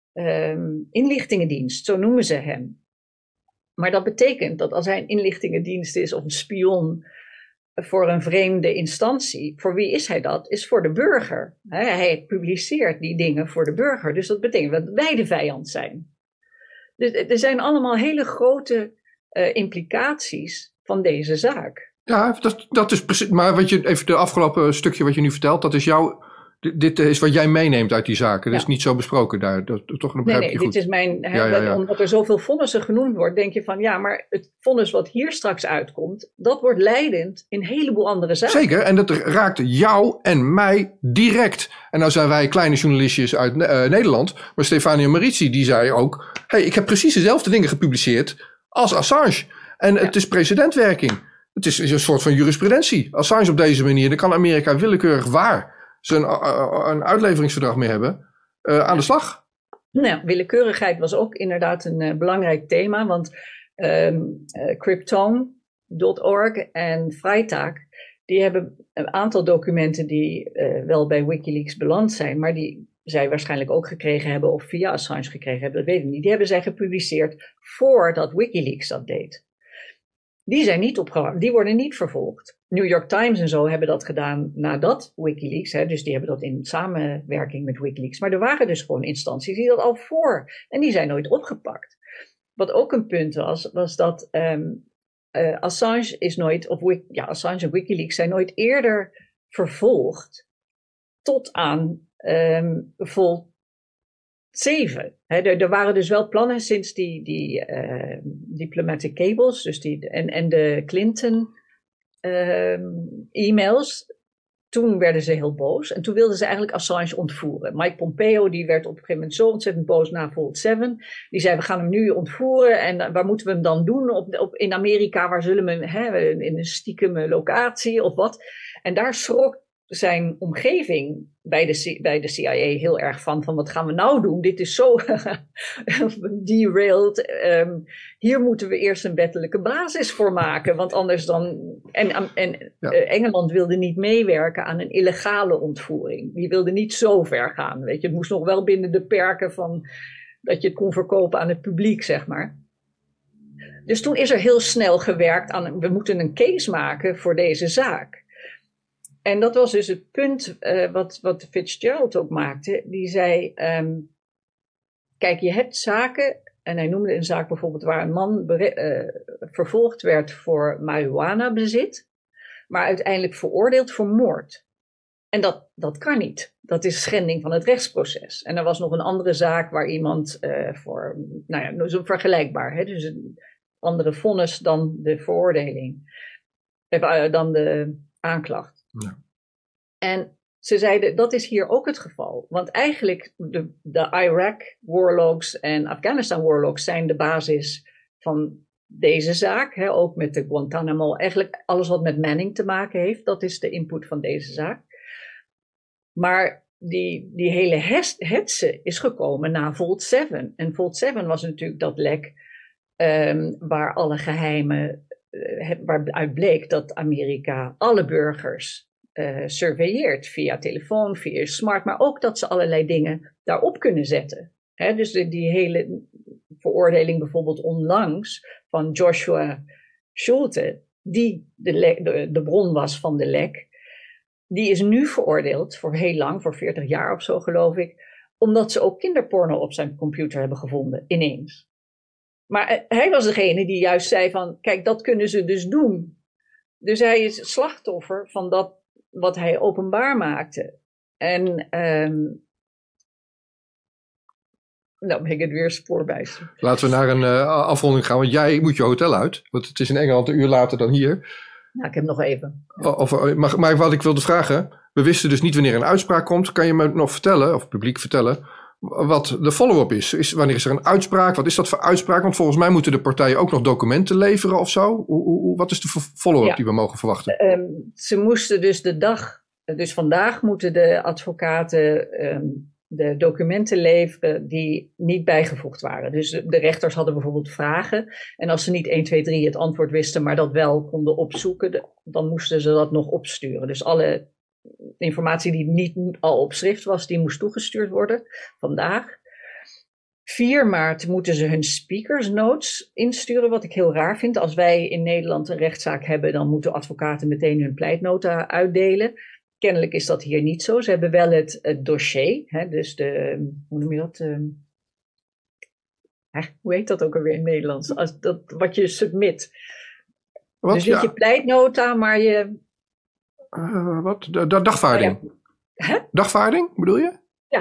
um, inlichtingendienst. Zo noemen ze hem. Maar dat betekent dat als hij een inlichtingendienst is of een spion voor een vreemde instantie, voor wie is hij dat? Is voor de burger. Hij publiceert die dingen voor de burger. Dus dat betekent dat wij de vijand zijn. Dus er zijn allemaal hele grote Uh, implicaties van deze zaak. Ja, dat, dat is precies. Maar wat je even de afgelopen stukje wat je nu vertelt, dat is jouw. Dit is wat jij meeneemt uit die zaken. Dat ja. is niet zo besproken daar. Dat, toch een nee, nee, je dit goed. is mijn. Hè, ja, ja, ja. Omdat er zoveel vonnissen genoemd wordt, denk je van ja, maar het vonnis wat hier straks uitkomt, dat wordt leidend in een heleboel andere zaken. Zeker, en dat raakt jou en mij direct. En nou zijn wij kleine journalistjes uit uh, Nederland, maar Stefania Maritsi die zei ook: hey, ik heb precies dezelfde dingen gepubliceerd als Assange. En ja. het is precedentwerking. Het is, is een soort van jurisprudentie. Assange op deze manier, dan kan Amerika willekeurig waar ze een, een uitleveringsverdrag mee hebben, uh, aan de slag. Nou, willekeurigheid was ook inderdaad een uh, belangrijk thema, want um, uh, Cryptome punt org en Freitag, die hebben een aantal documenten die uh, wel bij Wikileaks beland zijn, maar die zij waarschijnlijk ook gekregen hebben of via Assange gekregen hebben, dat weet ik niet. Die hebben zij gepubliceerd voordat Wikileaks dat deed. Die zijn niet opgehangen, die worden niet vervolgd. New York Times en zo hebben dat gedaan nadat Wikileaks, hè, dus die hebben dat in samenwerking met Wikileaks. Maar er waren dus gewoon instanties die dat al voor, en die zijn nooit opgepakt. Wat ook een punt was, was dat um, uh, Assange is nooit, of ja, Assange en Wikileaks zijn nooit eerder vervolgd tot aan um, Volt zeven. He, er, er waren dus wel plannen sinds die, die uh, diplomatic cables, dus die, en, en de Clinton uh, e-mails. Toen werden ze heel boos en toen wilden ze eigenlijk Assange ontvoeren. Mike Pompeo die werd op een gegeven moment zo ontzettend boos na Volt zeven. Die zei, we gaan hem nu ontvoeren en waar moeten we hem dan doen? Op, op, in Amerika, waar zullen we hem, hè, in een stiekeme locatie of wat? En daar schrok zijn omgeving bij de, bij de C I A heel erg van, van wat gaan we nou doen? Dit is zo derailed. Um, hier moeten we eerst een wettelijke basis voor maken. Want anders dan... En, en ja. uh, Engeland wilde niet meewerken aan een illegale ontvoering. Die wilde niet zo ver gaan. Weet je, het moest nog wel binnen de perken van... dat je het kon verkopen aan het publiek, zeg maar. Dus toen is er heel snel gewerkt aan... we moeten een case maken voor deze zaak. En dat was dus het punt uh, wat, wat Fitzgerald ook maakte. Die zei, um, kijk, je hebt zaken... en hij noemde een zaak bijvoorbeeld waar een man bere- uh, vervolgd werd voor marihuana-bezit... maar uiteindelijk veroordeeld voor moord. En dat, dat kan niet. Dat is schending van het rechtsproces. En er was nog een andere zaak waar iemand uh, voor... nou ja, zo vergelijkbaar. Hè? Dus een andere vonnis dan de veroordeling. Uh, dan de aanklacht. Ja. En ze zeiden, dat is hier ook het geval. Want eigenlijk, de, de Iraq warlogs en Afghanistan warlogs zijn de basis van deze zaak. Hè, ook met de Guantanamo. Eigenlijk alles wat met Manning te maken heeft, dat is de input van deze zaak. Maar die, die hele hetze is gekomen na Vault zeven. En Vault zeven was natuurlijk dat lek um, waar alle geheimen... waaruit bleek dat Amerika alle burgers uh, surveilleert via telefoon, via smart, maar ook dat ze allerlei dingen daarop kunnen zetten. He, dus de, die hele veroordeling bijvoorbeeld onlangs van Joshua Schulte, die de, le- de, de bron was van de lek, die is nu veroordeeld voor heel lang, voor veertig jaar of zo geloof ik, omdat ze ook kinderporno op zijn computer hebben gevonden, ineens. Maar hij was degene die juist zei van, kijk, dat kunnen ze dus doen. Dus hij is slachtoffer van dat wat hij openbaar maakte. En um, nou ben ik het weer spoorbijster. Laten we naar een uh, afronding gaan, want jij moet je hotel uit. Want het is in Engeland een uur later dan hier. Nou, ik heb nog even. Of, maar, maar wat ik wilde vragen, we wisten dus niet wanneer een uitspraak komt. Kan je me nog vertellen, of het publiek vertellen... wat de follow-up is. is. Wanneer is er een uitspraak? Wat is dat voor uitspraak? Want volgens mij moeten de partijen ook nog documenten leveren of zo. Hoe, hoe, wat is de follow-up ja. die we mogen verwachten? Um, ze moesten dus de dag... Dus vandaag moeten de advocaten um, de documenten leveren die niet bijgevoegd waren. Dus de, de rechters hadden bijvoorbeeld vragen. En als ze niet één, twee, drie het antwoord wisten, maar dat wel konden opzoeken, de, dan moesten ze dat nog opsturen. Dus alle... informatie die niet al op schrift was, die moest toegestuurd worden vandaag. vier maart moeten ze hun speakers notes insturen, wat ik heel raar vind. Als wij in Nederland een rechtszaak hebben, dan moeten advocaten meteen hun pleitnota uitdelen. Kennelijk is dat hier niet zo. Ze hebben wel het, het dossier, hè, dus de, hoe noem je dat? Um, hè, hoe heet dat ook alweer in het Nederlands? Als dat, wat je submit. Wat, dus niet ja. je pleitnota, maar je... Uh, wat? De, de dagvaarding. Oh, ja. Huh? Dagvaarding, bedoel je? Ja.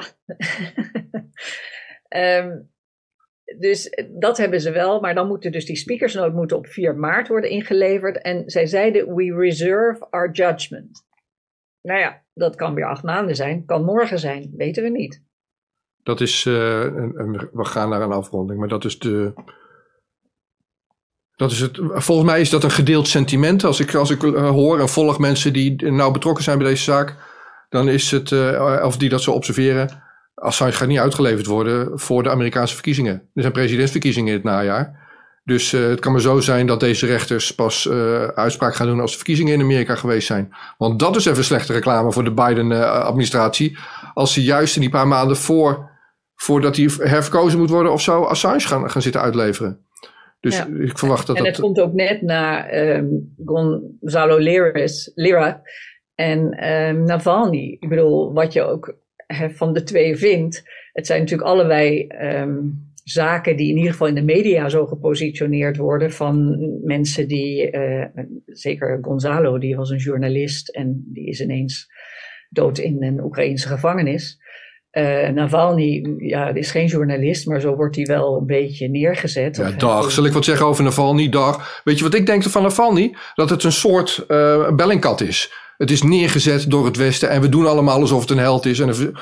um, dus dat hebben ze wel, maar dan moeten dus die speakersnote moeten op vier maart worden ingeleverd. En zij zeiden, we reserve our judgment. Nou ja, dat kan weer acht maanden zijn, kan morgen zijn, weten we niet. Dat is, uh, een, een, we gaan naar een afronding, maar dat is de... Dat is het, volgens mij is dat een gedeeld sentiment. Als ik, als ik uh, hoor en volg mensen die nou betrokken zijn bij deze zaak, dan is het, uh, of die dat zo observeren, Assange gaat niet uitgeleverd worden voor de Amerikaanse verkiezingen. Er zijn presidentsverkiezingen in het najaar. Dus uh, het kan maar zo zijn dat deze rechters pas uh, uitspraak gaan doen als de verkiezingen in Amerika geweest zijn. Want dat is even slechte reclame voor de Biden-administratie. Als ze juist in die paar maanden voor, voordat hij herverkozen moet worden of zo, Assange gaan, gaan zitten uitleveren. Dus ja. ik verwacht dat en het dat... komt ook net na um, Gonzalo Liras, Lira en um, Navalny. Ik bedoel, wat je ook he, van de twee vindt. Het zijn natuurlijk allebei um, zaken die in ieder geval in de media zo gepositioneerd worden van mensen die, uh, zeker Gonzalo, die was een journalist en die is ineens dood in een Oekraïnse gevangenis. Uh, Navalny, ja, is geen journalist, maar zo wordt hij wel een beetje neergezet. Ja, dag. Zal ik wat zeggen over Navalny? Dag. Weet je wat ik denk van Navalny? Dat het een soort uh, bellingcat is. Het is neergezet door het Westen en we doen allemaal alsof het een held is. En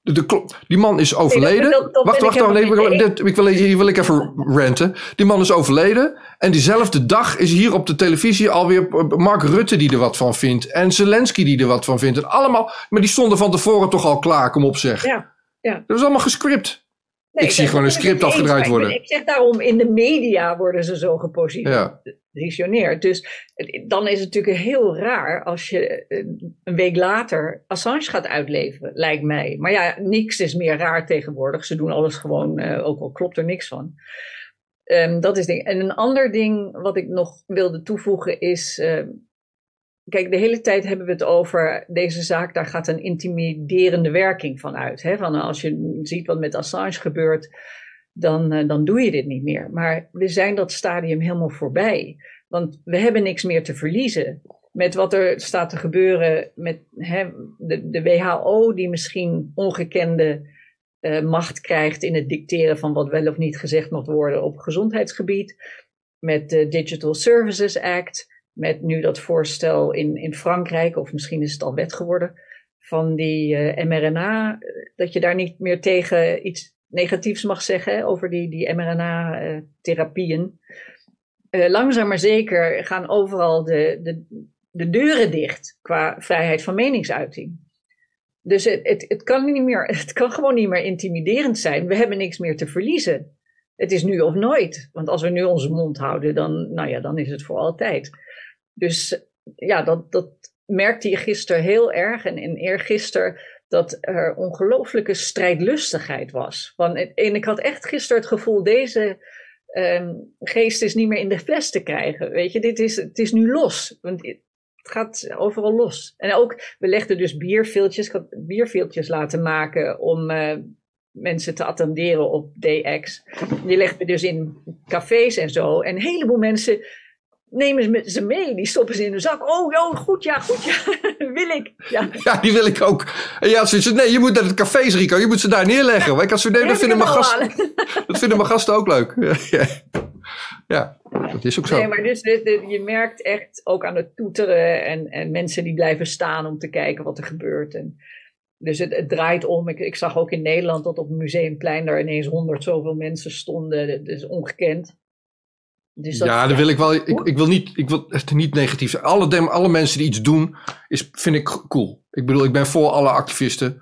De, de, die man is overleden. Nee, dat, dat wacht, wacht, wacht. Nee, ik, wil, dit, ik wil, hier wil ik even ranten. Die man is overleden. En diezelfde dag is hier op de televisie alweer Mark Rutte die er wat van vindt. En Zelensky die er wat van vindt. En allemaal, maar die stonden van tevoren toch al klaar, kom op zeg. Ja, ja. Dat is allemaal gescript. Nee, ik zie gewoon een script afgedraaid worden. Ik zeg daarom, in de media worden ze zo gepositioneerd. Ja. Dus dan is het natuurlijk heel raar als je een week later Assange gaat uitleveren, lijkt mij. Maar ja, niks is meer raar tegenwoordig. Ze doen alles gewoon, uh, ook al klopt er niks van. Um, dat is ding. En een ander ding wat ik nog wilde toevoegen is... Uh, Kijk, de hele tijd hebben we het over deze zaak, daar gaat een intimiderende werking van uit. Hè? Van als je ziet wat met Assange gebeurt, dan, uh, dan doe je dit niet meer. Maar we zijn dat stadium helemaal voorbij. Want we hebben niks meer te verliezen. Met wat er staat te gebeuren met hè, de, de W H O, die misschien ongekende uh, macht krijgt in het dicteren van wat wel of niet gezegd moet worden op gezondheidsgebied. Met de Digital Services Act. Met nu dat voorstel in, in Frankrijk, of misschien is het al wet geworden, van die uh, mRNA, dat je daar niet meer tegen iets negatiefs mag zeggen hè, over die, die mRNA-therapieën. Uh, langzaam maar zeker gaan overal de, de, de deuren dicht qua vrijheid van meningsuiting. Dus het, het, het, kan niet meer, het kan gewoon niet meer intimiderend zijn. We hebben niks meer te verliezen. Het is nu of nooit. Want als we nu onze mond houden, dan, nou ja, dan is het voor altijd. Dus ja, dat, dat merkte je gisteren heel erg. En, en eergisteren dat er ongelooflijke strijdlustigheid was. Want, en ik had echt gisteren het gevoel, deze um, geest is niet meer in de fles te krijgen. Weet je, dit is, het is nu los. Want het gaat overal los. En ook, we legden dus bierviltjes, ik had bierviltjes laten maken om... Uh, mensen te attenderen op D X. Die legden we dus in cafés en zo. En een heleboel mensen nemen ze mee. Die stoppen ze in de zak. Oh, oh goed, ja, goed, ja. wil ik. Ja. ja, die wil ik ook. En ja, ze zei, nee, je moet naar het cafés, Rico. Je moet ze daar neerleggen. Maar ik had zo, nee, dat vinden, mijn gasten, dat vinden mijn gasten ook leuk. ja, ja, dat is ook zo. Nee, maar dus je merkt echt ook aan het toeteren. En, en mensen die blijven staan om te kijken wat er gebeurt. En dus het, het draait om. Ik, ik zag ook in Nederland dat op het Museumplein daar ineens honderd zoveel mensen stonden. Dat is ongekend. Dus dat, ja, dat wil ik wel. Ik, ik wil niet, ik wil echt niet negatief zijn. Alle, dem, alle mensen die iets doen, is, vind ik cool. Ik bedoel, ik ben voor alle activisten.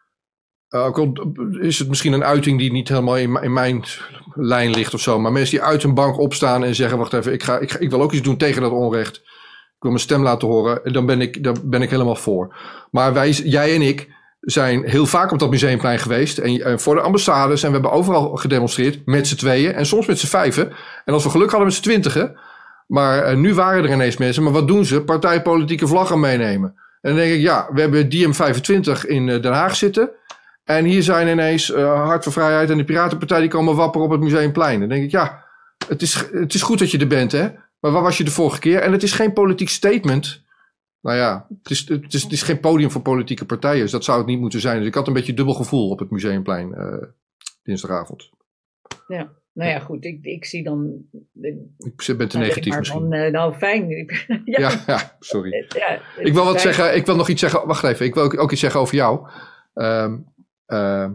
Uh, ook al is het misschien een uiting die niet helemaal in, in mijn lijn ligt of zo. Maar mensen die uit een bank opstaan en zeggen, wacht even, ik, ga, ik, ga, ik wil ook iets doen tegen dat onrecht. Ik wil mijn stem laten horen. En dan ben ik, dan ben ik helemaal voor. Maar wij, jij en ik zijn heel vaak op dat Museumplein geweest. En, en voor de ambassades. En we hebben overal gedemonstreerd. Met z'n tweeën. En soms met z'n vijven. En als we geluk hadden met z'n twintigen. Maar uh, nu waren er ineens mensen. Maar wat doen ze? Partijpolitieke vlaggen meenemen. En dan denk ik, ja, we hebben D M vijfentwintig in uh, Den Haag zitten. En hier zijn ineens uh, Hart voor Vrijheid en de Piratenpartij. Die komen wapperen op het Museumplein. Dan denk ik, ja, het is, het is goed dat je er bent, hè. Maar waar was je de vorige keer? En het is geen politiek statement. Nou ja, het is, het, is, het is geen podium voor politieke partijen. Dus dat zou het niet moeten zijn. Dus ik had een beetje dubbel gevoel op het Museumplein uh, dinsdagavond. Ja, nou ja, goed. Ik, ik zie dan... Ik ben te nou, negatief misschien. Van, uh, nou, fijn. ja. Ja, ja, sorry. Ja, ik wil wat zeggen. Ik wil nog iets zeggen. Wacht even. Ik wil ook, ook iets zeggen over jou. Um, uh,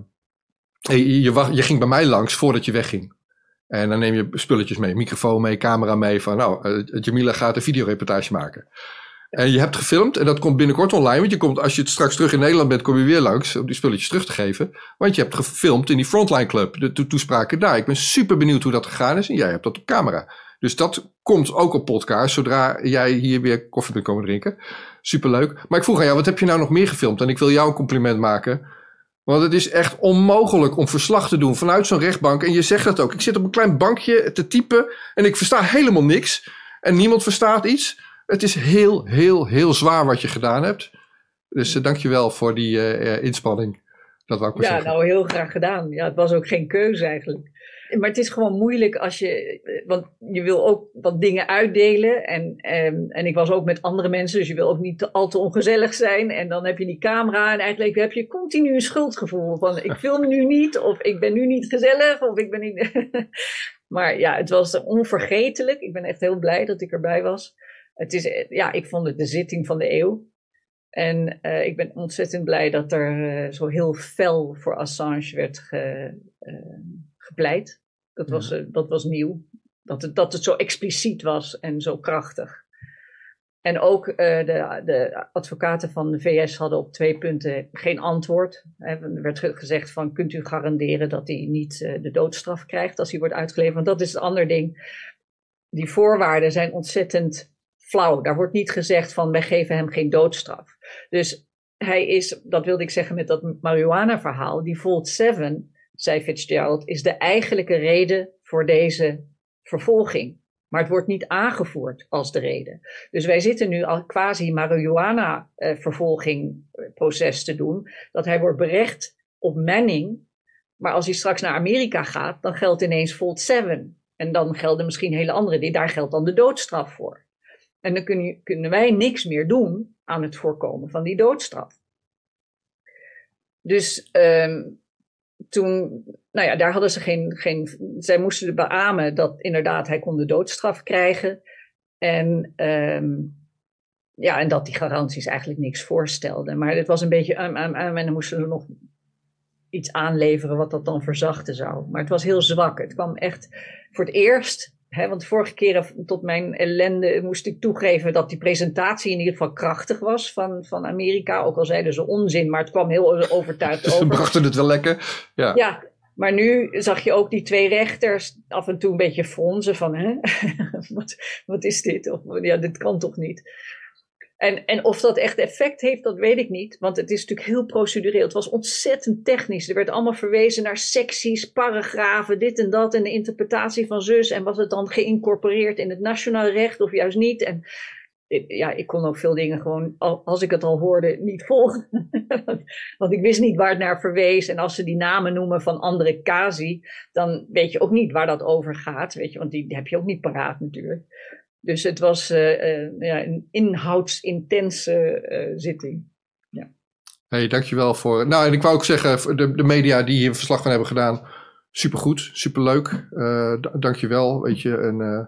je, je, je ging bij mij langs voordat je wegging. En dan neem je spulletjes mee. Microfoon mee, camera mee. Van nou, uh, Jamila gaat een videoreportage maken. En je hebt gefilmd en dat komt binnenkort online. Want je komt, als je het straks terug in Nederland bent, kom je weer langs om die spulletjes terug te geven. Want je hebt gefilmd in die Frontline Club, de to- toespraken daar. Ik ben super benieuwd hoe dat gegaan is en jij hebt dat op camera. Dus dat komt ook op podcast, zodra jij hier weer koffie bent komen drinken. Superleuk. Maar ik vroeg aan jou, wat heb je nou nog meer gefilmd? En ik wil jou een compliment maken. Want het is echt onmogelijk om verslag te doen vanuit zo'n rechtbank. En je zegt dat ook. Ik zit op een klein bankje te typen en ik versta helemaal niks. En niemand verstaat iets. Het is heel, heel, heel zwaar wat je gedaan hebt. Dus uh, dank je wel voor die uh, inspanning. Dat wou ik maar ja, zeggen. nou heel graag gedaan. Ja, het was ook geen keuze eigenlijk. Maar het is gewoon moeilijk als je... Want je wil ook wat dingen uitdelen. En, um, en ik was ook met andere mensen. Dus je wil ook niet te, al te ongezellig zijn. En dan heb je die camera. En eigenlijk heb je continu een schuldgevoel. Van ik film nu niet. Of ik ben nu niet gezellig. Of ik ben niet... Maar ja, het was onvergetelijk. Ik ben echt heel blij dat ik erbij was. Het is, ja, ik vond het de zitting van de eeuw. En uh, ik ben ontzettend blij dat er uh, zo heel fel voor Assange werd ge, uh, gepleit. Dat was, uh, dat was nieuw. Dat het, dat het zo expliciet was en zo krachtig. En ook uh, de, de advocaten van de V S hadden op twee punten geen antwoord. Er werd gezegd van, kunt u garanderen dat hij niet uh, de doodstraf krijgt als hij wordt uitgeleverd? Want dat is het andere ding. Die voorwaarden zijn ontzettend flauw. Daar wordt niet gezegd van, wij geven hem geen doodstraf. Dus hij is, dat wilde ik zeggen met dat marijuana verhaal, die Vault zeven, zei Fitzgerald, is de eigenlijke reden voor deze vervolging. Maar het wordt niet aangevoerd als de reden. Dus wij zitten nu al quasi marijuana uh, vervolging proces te doen. Dat hij wordt berecht op Manning. Maar als hij straks naar Amerika gaat, dan geldt ineens Vault zeven. En dan gelden misschien hele andere dingen. Daar geldt dan de doodstraf voor. En dan kun je, kunnen wij niks meer doen aan het voorkomen van die doodstraf. Dus um, toen, nou ja, daar hadden ze geen, geen, zij moesten beamen dat inderdaad hij kon de doodstraf krijgen. En, um, ja, en dat die garanties eigenlijk niks voorstelden. Maar het was een beetje, um, um, um, en dan moesten we nog iets aanleveren wat dat dan verzachten zou. Maar het was heel zwak. Het kwam echt voor het eerst. He, want vorige keren tot mijn ellende moest ik toegeven dat die presentatie in ieder geval krachtig was van, van Amerika. Ook al zeiden ze onzin, maar het kwam heel overtuigd over. Ze brachten het wel lekker. Ja. ja, maar nu zag je ook die twee rechters af en toe een beetje fronzen van, hè? wat, wat is dit? Of, ja, dit kan toch niet? En, en of dat echt effect heeft, dat weet ik niet. Want het is natuurlijk heel procedureel. Het was ontzettend technisch. Er werd allemaal verwezen naar secties, paragrafen, dit en dat. En de interpretatie van zus. En was het dan geïncorporeerd in het nationaal recht of juist niet? En ja, ik kon ook veel dingen gewoon, als ik het al hoorde, niet volgen. Want ik wist niet waar het naar verwees. En als ze die namen noemen van andere casi, dan weet je ook niet waar dat over gaat. Weet je, want die heb je ook niet paraat natuurlijk. Dus het was uh, uh, ja, een inhoudsintense uh, zitting. Ja. Hey, dankjewel voor. Nou, en ik wou ook zeggen, de, de media die hier verslag van hebben gedaan, supergoed, superleuk. Uh, d- dankjewel, weet je. En, uh,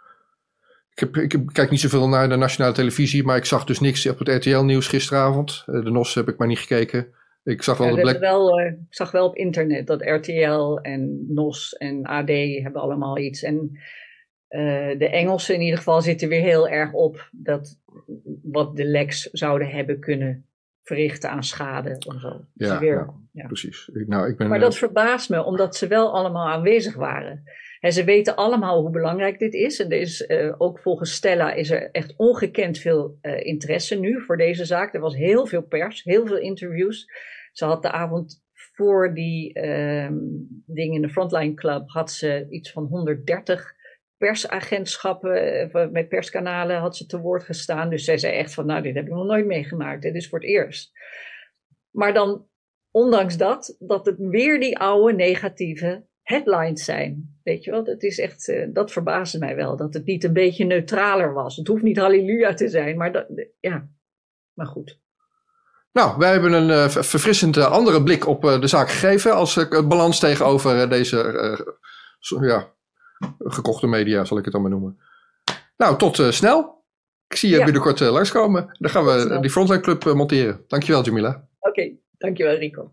ik, heb, ik heb, kijk niet zoveel naar de nationale televisie, maar ik zag dus niks op het R T L-nieuws gisteravond. Uh, de N O S heb ik maar niet gekeken. Ik zag wel ja, de Black... wel, uh, ik zag wel op internet dat R T L en N O S en A D hebben allemaal iets. En Uh, de Engelsen in ieder geval zitten weer heel erg op dat wat de leks zouden hebben kunnen verrichten aan schade of zo. Ja, weer, nou, ja. precies. Nou, ik ben, maar dat verbaast me, omdat ze wel allemaal aanwezig waren. En ze weten allemaal hoe belangrijk dit is. En er is uh, ook volgens Stella is er echt ongekend veel uh, interesse nu voor deze zaak. Er was heel veel pers, heel veel interviews. Ze had de avond voor die uh, ding in de Frontline Club had ze iets van honderddertig persagentschappen, met perskanalen had ze te woord gestaan. Dus zij zei echt van, nou, dit heb ik nog nooit meegemaakt. Dit is voor het eerst. Maar dan, ondanks dat, dat het weer die oude negatieve headlines zijn. Weet je wel, het is echt, uh, dat verbaasde mij wel. Dat het niet een beetje neutraler was. Het hoeft niet halleluja te zijn, maar dat, ja, maar goed. Nou, wij hebben een uh, verfrissend uh, andere blik op uh, de zaak gegeven als uh, balans tegenover uh, deze, uh, so, ja, gekochte media, zal ik het dan maar noemen. Nou, tot uh, snel. Ik zie je ja. binnenkort uh, langskomen. Dan gaan we uh, die Frontline Club uh, monteren. Dankjewel, Jamila. Oké, okay, dankjewel, Rico.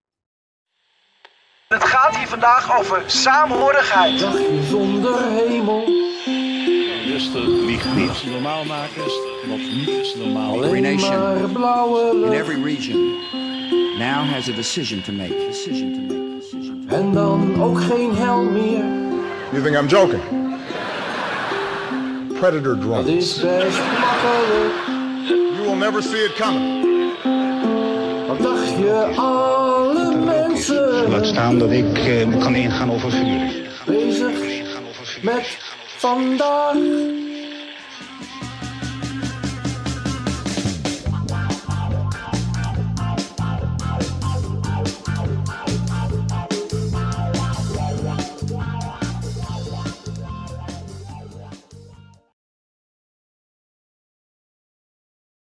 Het gaat hier vandaag over saamhorigheid. Dagje zonder hemel. Rusten liegt niet. Wat ze normaal maken, wat niet is normaal. Every nation blauwe lucht. In every region now has a decision to make. Decision to make. Decision to make. En dan ook geen hel meer. You think I'm joking? Predator drones. Dat is best makkelijk. You will never see it coming. Wat dacht je, alle mensen? Laat staan dat ik uh, kan ingaan over vuur. Bezig met vandaag.